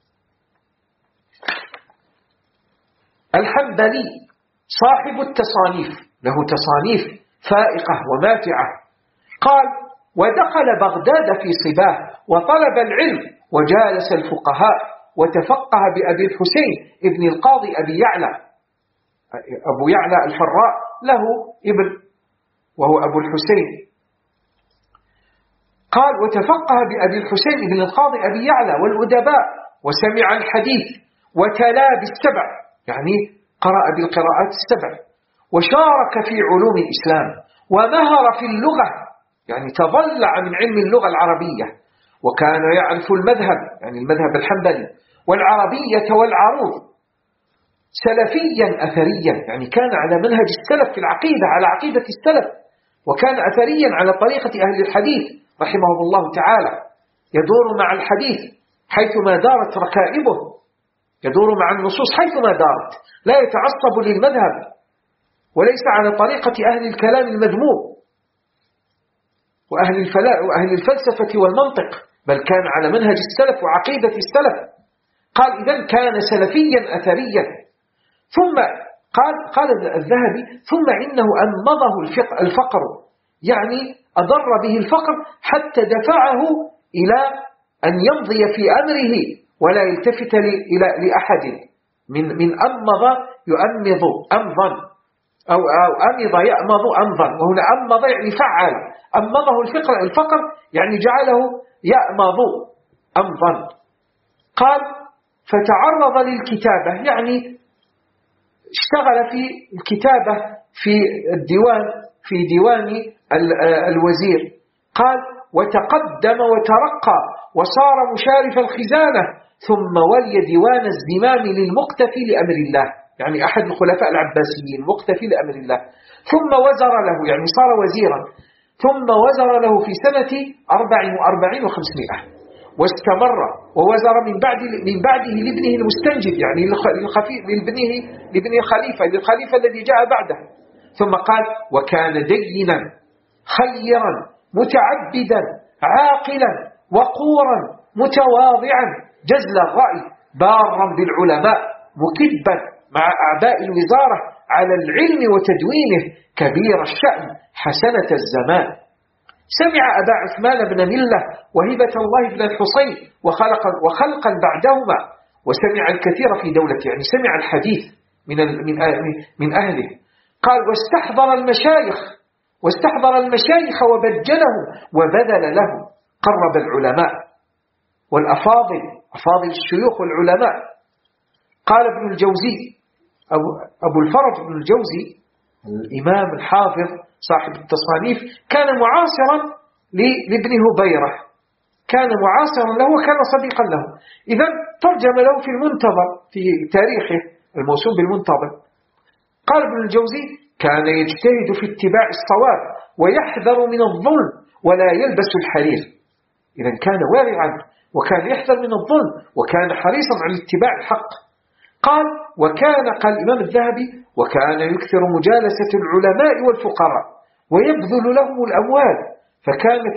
[SPEAKER 2] الحنبلي، صاحب التصانيف، له تصانيف فائقة وماتعة. قال: ودخل بغداد في صباه وطلب العلم وجالس الفقهاء وتفقه بأبي الحسين ابن القاضي أبي يعلى. أبو يعلى الفراء له ابن وهو أبو الحسين. قال: وتفقه بأبي الحسين ابن القاضي أبي يعلى والأدباء، وسمع الحديث وتلا بالسبع، يعني قرأ بالقراءات السبع، وشارك في علوم الإسلام، ومهر في اللغة، يعني تضلع من علم اللغة العربية، وكان يعرف المذهب، يعني المذهب الحنبلي، والعربية والعروض، سلفيا أثريا، يعني كان على منهج السلف في العقيدة، على عقيدة السلف، وكان أثريا على طريقة أهل الحديث رحمه الله تعالى، يدور مع الحديث حيثما دارت ركائبه، يدور مع النصوص حيثما دارت، لا يتعصب للمذهب، وليس على طريقة أهل الكلام المذموم وأهل الفلسفة والمنطق، بل كان على منهج السلف وعقيدة السلف. قال إذن كان سلفيا أثريا. ثم قال الذهبي ثم إنه أنمضه الفقر، يعني أضر به الفقر حتى دفعه إلى أن يمضي في أمره ولا يلتفت لأحد. من أنمض يؤمض أمضا أو أمض يأمض أمضا، وهنا أنمض يعني فعل. أنمضه الفقر يعني جعله يأمض أمضا. قال فتعرض للكتابة، يعني اشتغل في الكتابة في ديوان الوزير. قال وتقدم وترقى وصار مشارف الخزانة، ثم ولي ديوان الزمام للمقتفي لأمر الله، يعني أحد الخلفاء العباسيين مقتفي لأمر الله. ثم وزر له، يعني صار وزيرا، ثم وزر له في سنة 44 و500، واستمر ووزر من بعده لابنه المستنجد، يعني لابنه الخليفة الذي جاء بعده. ثم قال وكان دينا خيرا متعبدا عاقلا وقورا متواضعا جزل الرأي بارا بالعلماء مكبا مع أعباء الوزارة على العلم وتدوينه كبير الشأن حسنة الزمان. سمع أبا عثمان بن ملة وهبة الله بن الحصين وخلقا بعدهما، وسمع الكثير في دولته، يعني سمع الحديث من أهله. قال واستحضر المشايخ وبجلهم وبذل لهم، قرب العلماء والأفاضل، أفاضل الشيوخ والعلماء. قال ابن الجوزي أبو الفرج ابن الجوزي الإمام الحافظ صاحب التصانيف كان معاصرا لابن هبيرة، كان معاصرا له وكان صديقا له. إذا ترجم له في المنتظر في تاريخه الموسوم بالمنتظر. قال ابن الجوزي كان يجتهد في اتباع الصواب ويحذر من الظلم ولا يلبس الحرير. إذا كان وارعا وكان يحذر من الظلم وكان حريصا على اتباع الحق. قال الإمام الذهبي وكان يكثر مجالسة العلماء والفقراء ويبذل لهم الأموال، فكانت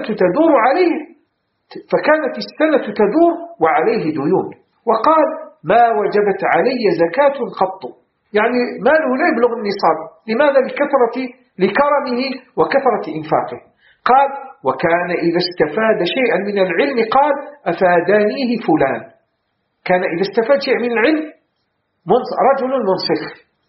[SPEAKER 2] السنة تدور وعليه ديون. وقال ما وجبت علي زكاة قط، يعني ماله لا يبلغ النصاب. لماذا؟ لكرمه وكثرة إنفاقه. قال وكان إذا استفاد شيئا من العلم قال أفادانيه فلان. كان إذا استفاد شيء من العلم رجل منصف.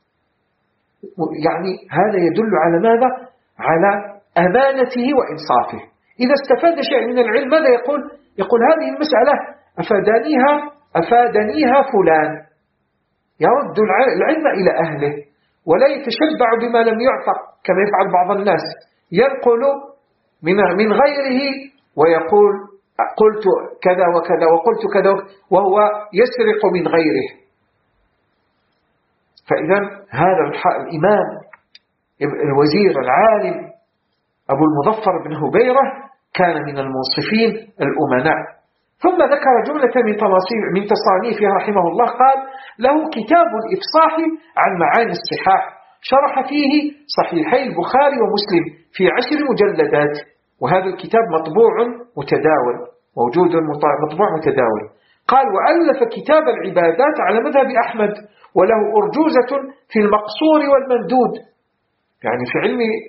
[SPEAKER 2] يعني هذا يدل على ماذا؟ على أمانته وإنصافه. إذا استفاد شيء من العلم ماذا يقول هذه المسألة أفادنيها فلان، يرد العلم إلى أهله ولا يتشبع بما لم يعطى كما يفعل بعض الناس، ينقل من غيره ويقول قلت كذا وكذا وقلت كذا وهو يسرق من غيره. فإذا هذا الإمام الوزير العالم أبو المظفر بن هبيرة كان من المنصفين الأمناء. ثم ذكر جملة من تصانيفه رحمه الله. قال له كتاب الإفصاح عن معاني الصحاح، شرح فيه صحيحي البخاري ومسلم في 10 مجلدات، وهذا الكتاب مطبوع متداول موجود مطبوع متداول. قال وألف كتاب العبادات على مذهب أحمد، وله أرجوزة في المقصور والممدود، يعني في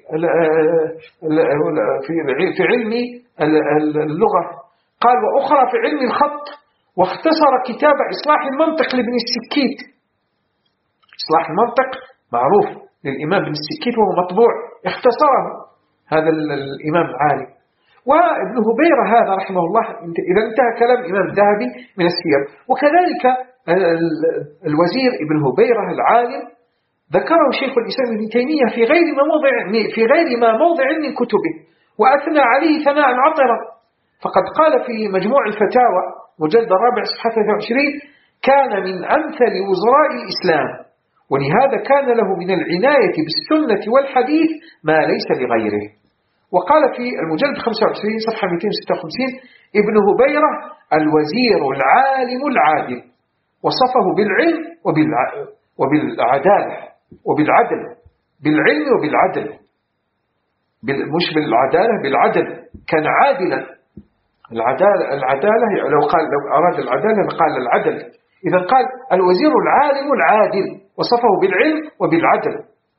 [SPEAKER 2] علم اللغة. قال وأخرى في علم الخط، واختصر كتاب إصلاح المنطق لابن السكيت. إصلاح المنطق معروف للإمام ابن السكيت وهو مطبوع، اختصره هذا الإمام العالم. وابن هبيرة هذا رحمه الله إذا انتهى كلام الإمام الذهبي من السير. وكذلك الوزير ابن هبيرة العالم ذكره شيخ الإسلام ابن تيمية في غير ما موضع من كتبه، وأثنى عليه ثناء عطرا. فقد قال في مجموع الفتاوى مجلد 4 صفحة 23 كان من أمثل وزراء الإسلام، ولهذا كان له من العناية بالسنة والحديث ما ليس لغيره. وقال في المجلد 25 صفحة 256 ابن هبيرة الوزير العالم العادل، وصفه بالعلم وبالعدالة وبالعدل. بالعلم وبالعدل، مش بالعدالة، بالعدل، كان عادلا. العدالة لو أراد العدالة قال العدل. إذا قال الوزير العالم العادل، وصفه بالعلم وبالعدل.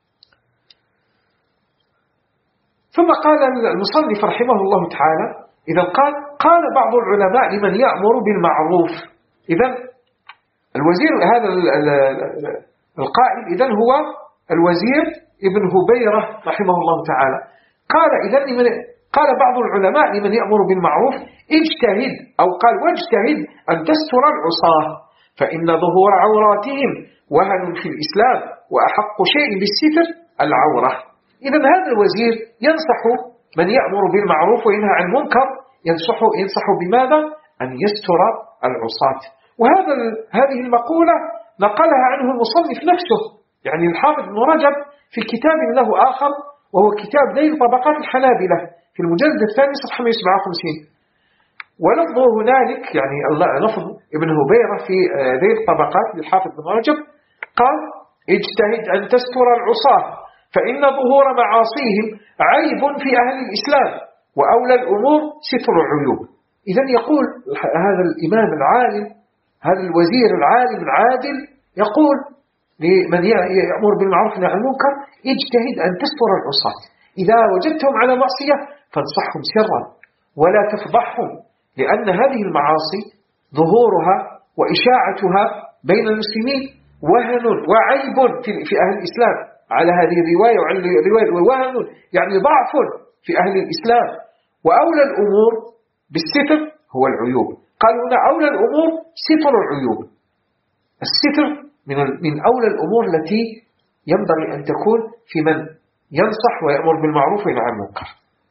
[SPEAKER 2] ثم قال المصنف رحمه الله تعالى: إذا قال بعض العلماء لمن يأمر بالمعروف. إذا الوزير هذا القائل إذن هو الوزير ابن هبيرة رحمه الله تعالى. قال بعض العلماء لمن يأمر بالمعروف: اجتهد، أو قال واجتهد أن تستر العصاة، فإن ظهور عوراتهم وهن في الإسلام، وأحق شيء بالستر العورة. إذا هذا الوزير ينصح من يأمر بالمعروف وينهى عن المنكر، ينصح بماذا؟ أن يستر العصاة. هذه المقولة نقلها عنه المصنف نفسه، يعني الحافظ ابن رجب في كتاب له آخر، وهو كتاب ذيل طبقات الحنابلة، في المجلد الثاني صفحة 157. ولفظه هنالك يعني لفظ ابن هبيرة في ذيل طبقات للحافظ ابن رجب قال: اجتهد أن تستر العصاة، فإن ظهور معاصيهم عيب في أهل الإسلام، وأولى الأمور ستر العيوب. إذن يقول هذا الإمام العالم، هذا الوزير العالم العادل، يقول لمن يأمر بالمعروف والنهي عن المنكر: اجتهد أن تستر العصاة، إذا وجدتهم على معصية فانصحهم سرا ولا تفضحهم، لأن هذه المعاصي ظهورها وإشاعتها بين المسلمين وهن وعيب في أهل الإسلام، على هذه الرواية وعلى الرواية، وهن يعني ضعف في أهل الإسلام، وأولى الأمور بالستر هو العيوب. قال هنا أولى الأمور ستر العيوب. الستر من أولى الأمور التي ينبغي أن تكون في من ينصح ويأمر بالمعروف وينهى عن المنكر.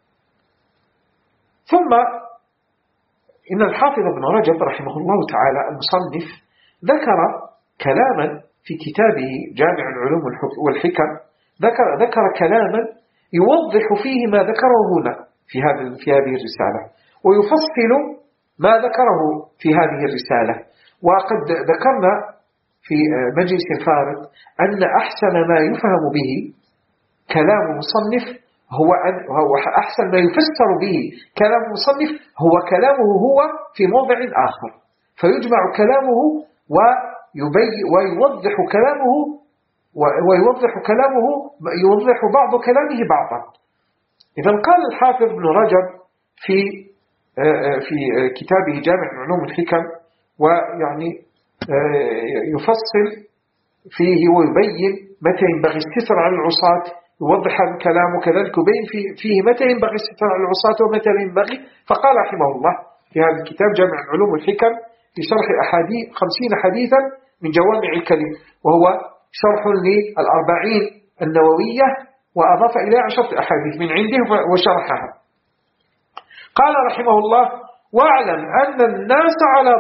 [SPEAKER 2] ثم إن الحافظ ابن رجب رحمه الله تعالى المصنف ذكر كلاما في كتابه جامع العلوم والحكم، ذكر كلاما يوضح فيه ما ذكره هنا في هذه الرسالة، ويفصل ما ذكره في هذه الرسالة. وقد ذكرنا في مجلس فارغ أن أحسن ما يفهم به كلام المصنف هو أحسن ما يفسر به كلام المصنف هو كلامه هو في موضع آخر، فيجمع كلامه ويوضح كلامه يوضح بعض كلامه بعضا. إذا قال الحافظ ابن رجب في كتابه جامع العلوم والحكم، ويعني يفصل فيه ويبين متى ينبغي الستر على العصاة، يوضح هذا الكلام، وكذلك يبين فيه متى ينبغي الستر على العصاة ومتى لا ينبغي. فقال رحمه الله في هذا الكتاب جامع العلوم والحكم في شرح 50 حديثا من جوامع الكلم، وهو شرح للأربعين النووية، وأضاف إليها 10 أحاديث من عنده وشرحها. قال رحمه الله: واعلم أن الناس على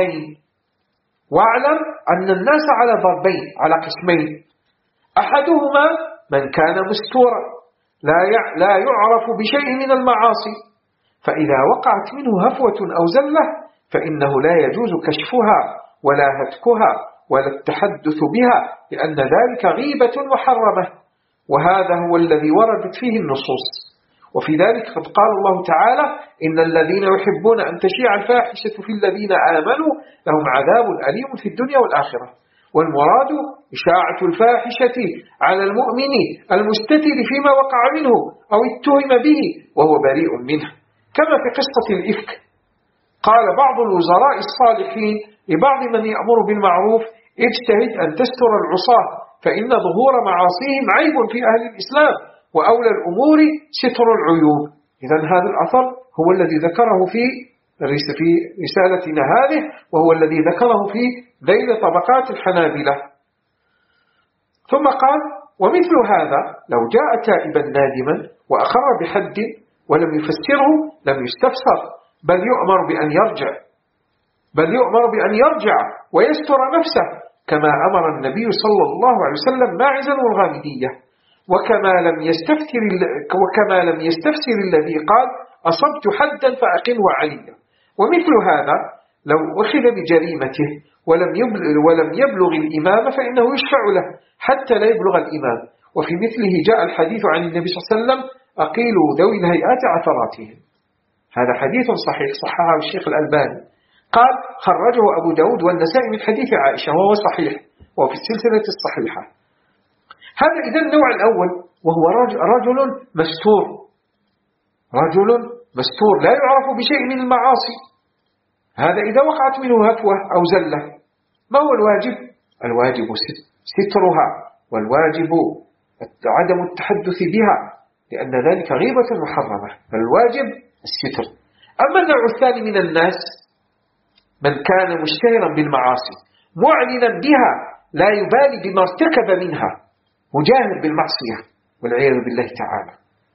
[SPEAKER 2] ضربين، على قسمين: أحدهما من كان مستورا لا يعرف بشيء من المعاصي، فإذا وقعت منه هفوة أو زلة فإنه لا يجوز كشفها ولا هتكها ولا التحدث بها، لأن ذلك غيبة محرمة، وهذا هو الذي وردت فيه النصوص. وفي ذلك قد قال الله تعالى: إن الذين يحبون أن تشيع الفاحشة في الذين آمنوا لهم عذاب أليم في الدنيا والآخرة. والمراد إشاعة الفاحشة على المؤمن المستتر فيما وقع منه أو اتهم به وهو بريء منه، كما في قصة الإفك. قال بعض الوزراء الصالحين لبعض من يأمر بالمعروف: اجتهد أن تستر العصاة، فإن ظهور معاصيهم عيب في أهل الإسلام، وأولى الأمور ستر العيوب. إذن هذا الأثر هو الذي ذكره في رسالتنا هذه، وهو الذي ذكره في ذيل طبقات الحنابلة. ثم قال: ومثل هذا لو جاء تائبا نادما وأخر بحد ولم يفسره لم يستفسر، بل يؤمر بأن يرجع ويستر نفسه، كما أمر النبي صلى الله عليه وسلم ماعزا والغامدية، وكما لم يستفسر الذي قال: أصبت حدا فأقمه عليا. ومثل هذا لو أخذ بجريمته ولم يبلغ الإمام فإنه يشفع له حتى لا يبلغ الإمام، وفي مثله جاء الحديث عن النبي صلى الله عليه وسلم: أقيلوا ذوي الهيئات عثراتهم. هذا حديث صحيح صححه الشيخ الألباني، قال: خرجه أبو داود والنسائي من حديث عائشة وهو صحيح وفي السلسلة الصحيحة. هذا إذن النوع الأول، وهو رجل مستور، رجل مستور لا يعرف بشيء من المعاصي. هذا إذا وقعت منه هفوة أو زلة، ما هو الواجب؟ الواجب سترها، والواجب عدم التحدث بها، لأن ذلك غيبة محرمة، فالواجب الستر. أما النوع الثاني من الناس من كان مشتهرا بالمعاصي معلنا بها، لا يبالي بما ارتكب منها، مجاهر بالمعصية والعياذ بالله تعالى.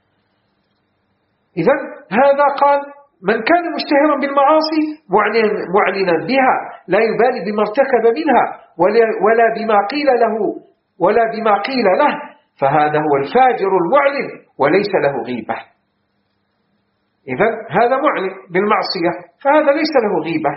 [SPEAKER 2] إذن هذا قال: من كان مشتهرا بالمعاصي معلنا بها، لا يبالي بما ارتكب منها ولا بما قيل له ولا بما قيل له، فهذا هو الفاجر المعلن وليس له غيبة. إذن هذا معلن بالمعصية، فهذا ليس له غيبة.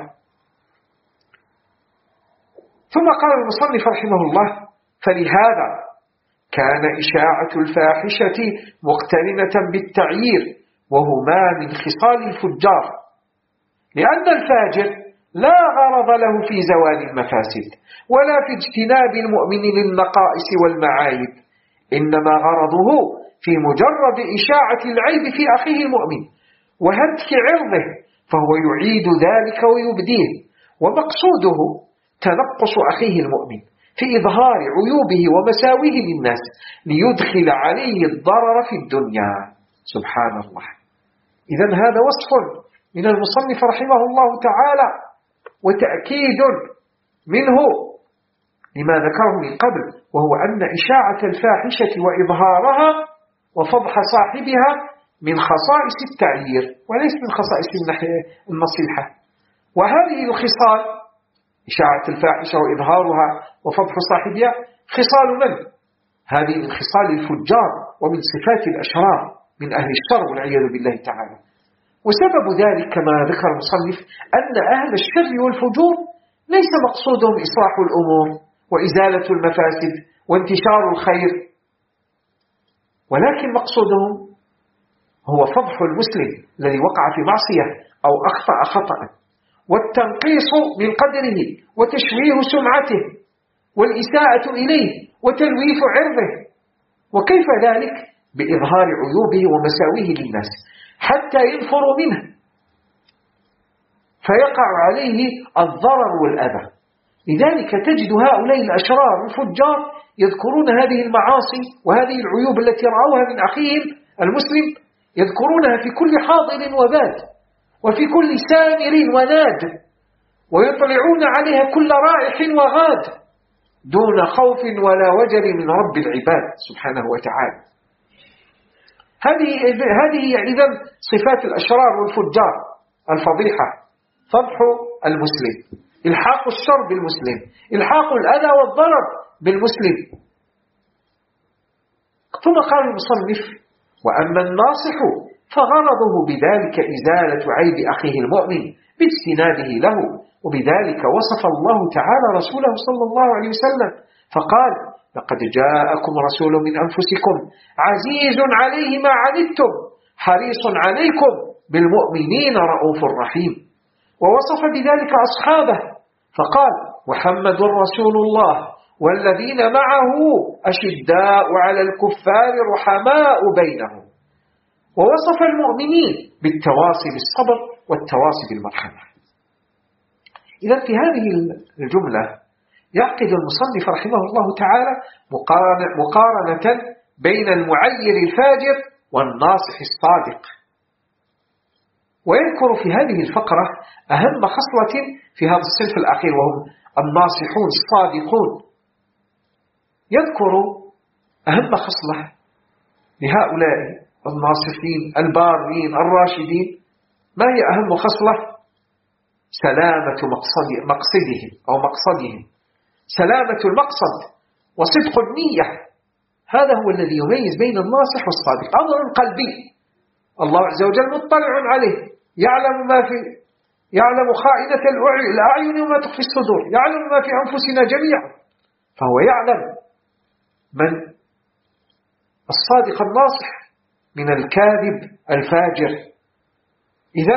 [SPEAKER 2] ثم قال المصنف رحمه الله: فلهذا كان إشاعة الفاحشة مقترنة بالتعيير، وهما من خصال الفجار، لأن الفاجر لا غرض له في زوال المفاسد ولا في اجتناب المؤمن للنقائص والمعايب، إنما غرضه في مجرد إشاعة العيب في أخيه المؤمن وهتك عرضه، فهو يعيد ذلك ويبديه، ومقصوده تنقص أخيه المؤمن في إظهار عيوبه ومساويه للناس ليدخل عليه الضرر في الدنيا. سبحان الله. إذن هذا وصف من المصنف رحمه الله تعالى وتأكيد منه لما ذكره من قبل، وهو أن إشاعة الفاحشة وإظهارها وفضح صاحبها من خصائص التعيير وليس من خصائص النصيحة. وهذه الخصال، إشاعة الفاحشة وإظهارها وفضح صاحبها، خصال من؟ هذه من خصال الفجار ومن صفات الأشرار من أهل الشر والعياذ بالله تعالى. وسبب ذلك كما ذكر المصنف أن أهل الشر والفجور ليس مقصودهم إصلاح الأمور وإزالة المفاسد وانتشار الخير، ولكن مقصودهم هو فضح المسلم الذي وقع في معصية أو أخطأ خطأ، والتنقيص من قدره وتشويه سمعته والإساءة إليه وتلويث عرضه. وكيف ذلك؟ بإظهار عيوبه ومساويه للناس حتى ينفروا منه، فيقع عليه الضرر والأذى. لذلك تجد هؤلاء الأشرار الفجار يذكرون هذه المعاصي وهذه العيوب التي رأوها من أخيهم المسلم، يذكرونها في كل حاضر وباد وفي كل سامر وناد، ويطلعون عليها كل رائح وغاد دون خوف ولا وجل من رب العباد سبحانه وتعالى. هذه إذن صفات الأشرار والفجار: الفضيحة، فضح المسلم، إلحاق الشر بالمسلم، إلحاق الأذى والضرر بالمسلم. ثم قال المصنف: وأما الناصح فغرضه بذلك إزالة عيب أخيه المؤمن باجتنابه له، وبذلك وصف الله تعالى رسوله صلى الله عليه وسلم فقال: لقد جاءكم رسول من أنفسكم عزيز عليه ما عنتم حريص عليكم بالمؤمنين رؤوف رحيم. ووصف بذلك أصحابه فقال: محمد رسول الله والذين معه أشداء على الكفار رحماء بينهم. ووصف المؤمنين بالتواصي بالصبر والتواصي بالمرحمة. إذن في هذه الجملة يعقد المصنف رحمه الله تعالى مقارنة بين المعير الفاجر والناصح الصادق، ويذكر في هذه الفقرة أهم خصلة في هذا الصنف الأخير وهم الناصحون الصادقون. يذكر أهم خصلة لهؤلاء الناصحين البارين الراشدين. ما هي أهم خصلة؟ سلامة مقصدهم أو مقصدهم، سلامة المقصد وصدق النية. هذا هو الذي يميز بين الناصح والصادق. أمر قلبي الله عز وجل مطلع عليه، يعلم خائنة الأعين وما تخفي الصدور، يعلم ما في أنفسنا جميعا، فهو يعلم من الصادق الناصح من الكاذب الفاجر. إذن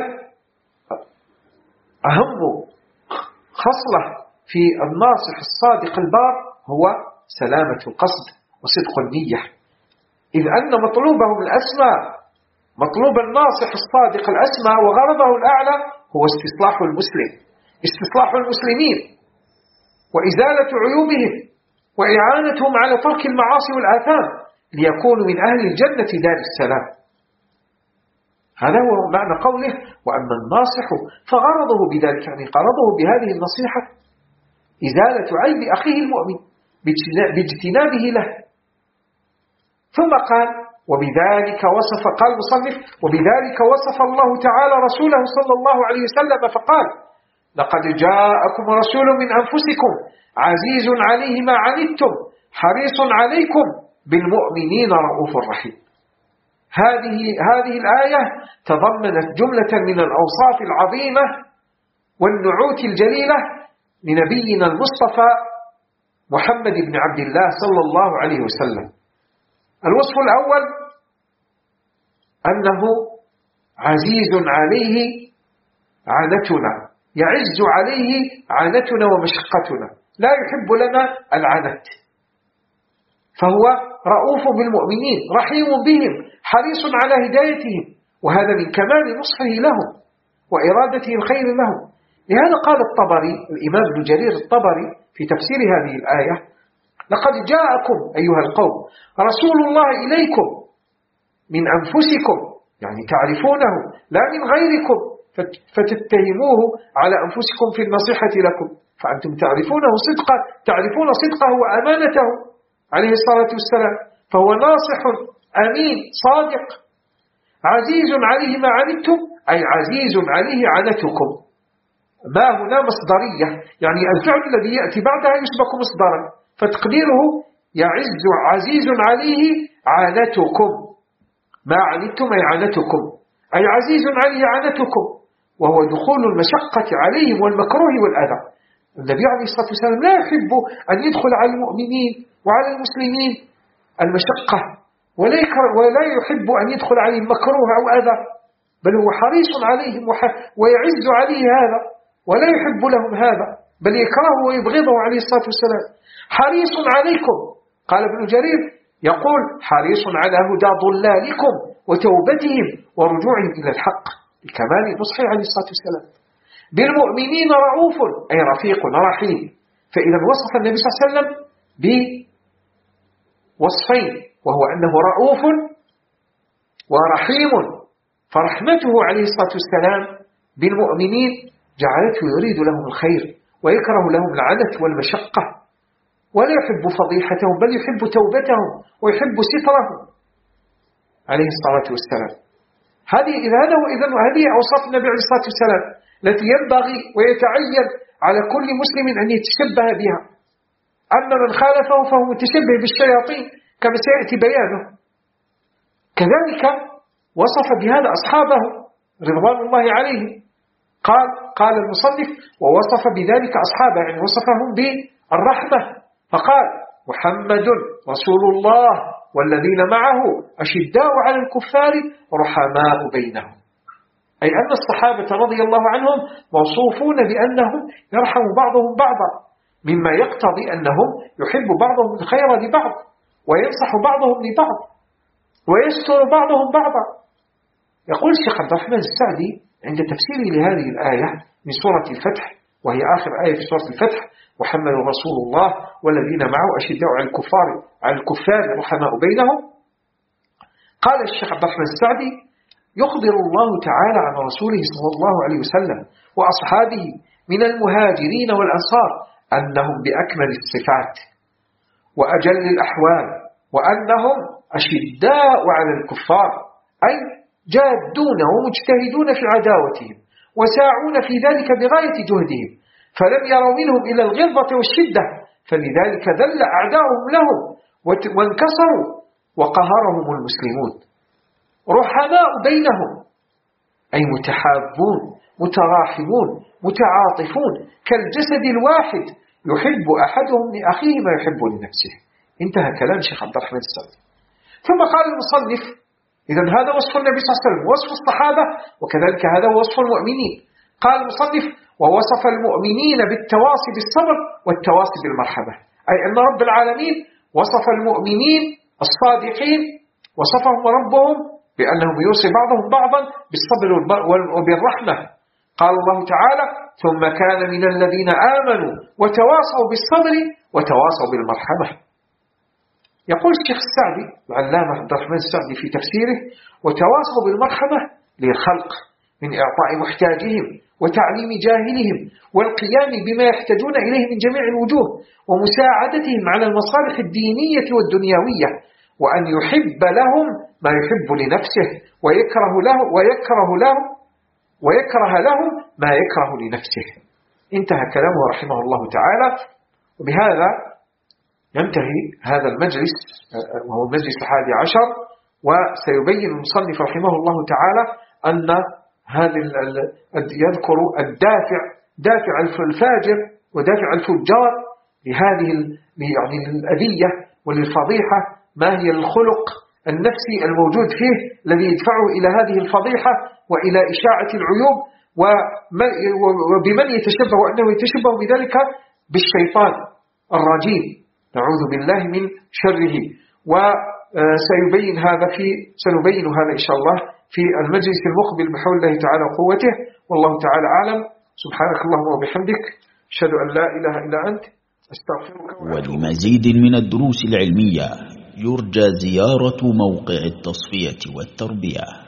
[SPEAKER 2] أهم خصلة في الناصح الصادق البار هو سلامة القصد وصدق النية، إذ أن مطلوبه الأسمى، مطلوب الناصح الصادق الأسمى وغرضه الأعلى هو استصلاح المسلم، استصلاح المسلمين وإزالة عيوبهم وإعانتهم على ترك المعاصي والآثام ليكونوا من أهل الجنة دار السلام. هذا هو معنى قوله وأما الناصح فغرضه بذلك، يعني غرضه بهذه النصيحة إزالة عيب أخيه المؤمن باجتنابه له. ثم قال وبذلك وصف، قال المصنف وبذلك وصف الله تعالى رسوله صلى الله عليه وسلم فقال لقد جاءكم رسول من أنفسكم عزيز عليه ما عنتم حريص عليكم بالمؤمنين رؤوف رحيم. هذه الآية تضمنت جملة من الأوصاف العظيمة والنعوت الجليلة لنبينا المصطفى محمد بن عبد الله صلى الله عليه وسلم. الوصف الأول أنه عزيز عليه عنتنا، يعز عليه عنتنا ومشقتنا، لا يحب لنا العنت، فهو رؤوف بالمؤمنين رحيم بهم حريص على هدايتهم، وهذا من كمال نصحه لهم وإرادته الخير لهم. لهذا قال الطبري الإمام ابن جرير الطبري في تفسير هذه الآية لقد جاءكم أيها القوم رسول الله إليكم من أنفسكم، يعني تعرفونه لا من غيركم فتتهموه على أنفسكم في النصيحة لكم، فأنتم تعرفونه صدقا، تعرفون صدقه وأمانته عليه الصلاة والسلام، فهو ناصح أمين صادق. عزيز عليه ما عنتم أي عزيز عليه عنتكم. ما هنا مصدرية، يعني الفعل الذي يأتي بعدها يسبق مصدرا، فتقديره يعز عزيز عليه عنتكم، ما عنتم أي عنتكم، أي عزيز عليه عنتكم، وهو دخول المشقة عليهم والمكروه والأذى. النبي عليه الصلاة والسلام لا يحب أن يدخل على المؤمنين وعلى المسلمين المشقة، ولا يحب أن يدخل عليهم مكروه أو أذى، بل هو حريص عليهم ويعز عليه هذا ولا يحب لهم هذا، بل يكرهه ويبغضه عليه الصلاة والسلام. حريص عليكم، قال ابن جرير يقول حريص على هدى ضلالكم وتوبتهم ورجوعهم إلى الحق بكمال نصحه عليه الصلاة والسلام. بالمؤمنين رؤوف أي رفيق رحيم. فإذا وصف النبي صلى الله عليه وسلم بوصفين، وهو أنه رؤوف ورحيم، فرحمته عليه الصلاة والسلام بالمؤمنين جعلته يريد لهم الخير ويكره لهم العنت والمشقة، ولا يحب فضيحتهم بل يحب توبتهم ويحب سترهم عليه الصلاة والسلام. هذه أوصاف النبي عليه الصلاة والسلام التي ينبغي ويتعين على كل مسلم أن يتشبه بها. أما من خالفه فهو متشبه بالشياطين كما سيأتي بيانه. كذلك وصف بهذا أصحابه رضوان الله عليهم، قال المصنف ووصف بذلك أصحابه، يعني وصفهم بالرحمة، فقال محمد رسول الله والذين معه أشداء على الكفار رحماء بينهم، أي أن الصحابة رضي الله عنهم موصوفون بأنهم يرحم بعضهم بعضا، مما يقتضي أنهم يحب بعضهم الخير لبعض وينصح بعضهم لبعض ويستر بعضهم بعضا. يقول الشيخ عبد الرحمن السعدي عند تفسيره لهذه الآية من سورة الفتح، وهي آخر آية في سورة الفتح، محمد رسول الله والذين معه أشداء على الكفار رحماء بينهم، قال الشيخ عبد الرحمن السعدي يخبر الله تعالى عن رسوله صلى الله عليه وسلم وأصحابه من المهاجرين والأنصار أنهم بأكمل الصفات وأجل الأحوال، وأنهم أشداء على الكفار، أي جادون ومجتهدون في عداوتهم وساعون في ذلك بغاية جهدهم، فلم يروا منهم إلى الغلظة والشدة، فلذلك ذل أعداؤهم لهم وانكسروا وقهرهم المسلمون. رحماء بينهم أي متحابون متراحمون متعاطفون كالجسد الواحد يحب أحدهم لأخيه ما يحب لنفسه. انتهى كلام شيخ عبد الرحمن السعدي. ثم قال المصنف: إذن هذا وصف النبي صلى الله عليه وسلم، وصف الصحابة، وكذلك هذا وصف المؤمنين. قال المصنف: ووصف المؤمنين بالتواصي بالصبر والتواصي بالمرحمة، أي أن رب العالمين وصف المؤمنين الصادقين، وصفهم ربهم بأنهم يوصي بعضهم بعضا بالصبر وبالرحمة. قال الله تعالى: ثم كان من الذين آمنوا وتواصوا بالصبر وتواصوا بالمرحمة. يقول الشيخ السعدي العلامة عبد الرحمن السعدي في تفسيره: وتواصوا بالمرحمة للخلق من إعطاء محتاجهم وتعليم جاهلهم والقيام بما يحتاجون إليه من جميع الوجوه ومساعدتهم على المصالح الدينية والدنيوية، وأن يحب لهم ما يحب لنفسه ويكره لهم ما يكره لنفسه. انتهى كلامه رحمه الله تعالى. وبهذا ينتهي هذا المجلس، وهو المجلس 11، وسيبين المصنف رحمه الله تعالى أن يذكر دافع الفاجر ودافع الفجار لهذه يعني الأذية وللفضيحة، ما هي الخلق النفسي الموجود فيه الذي يدفعه إلى هذه الفضيحة وإلى إشاعة العيوب، وبمن يتشبه، وأنه يتشبه بذلك بالشيطان الرجيم، نعوذ بالله من شره. وسنبين هذا إن شاء الله في المجلس المقبل بحول الله تعالى وقوته، والله تعالى أعلم. سبحانك اللهم وبحمدك، أشهد أن لا إله إلا أنت، أستغفرك.
[SPEAKER 1] ولمزيد من الدروس العلمية يرجى زيارة موقع التصفية والتربية.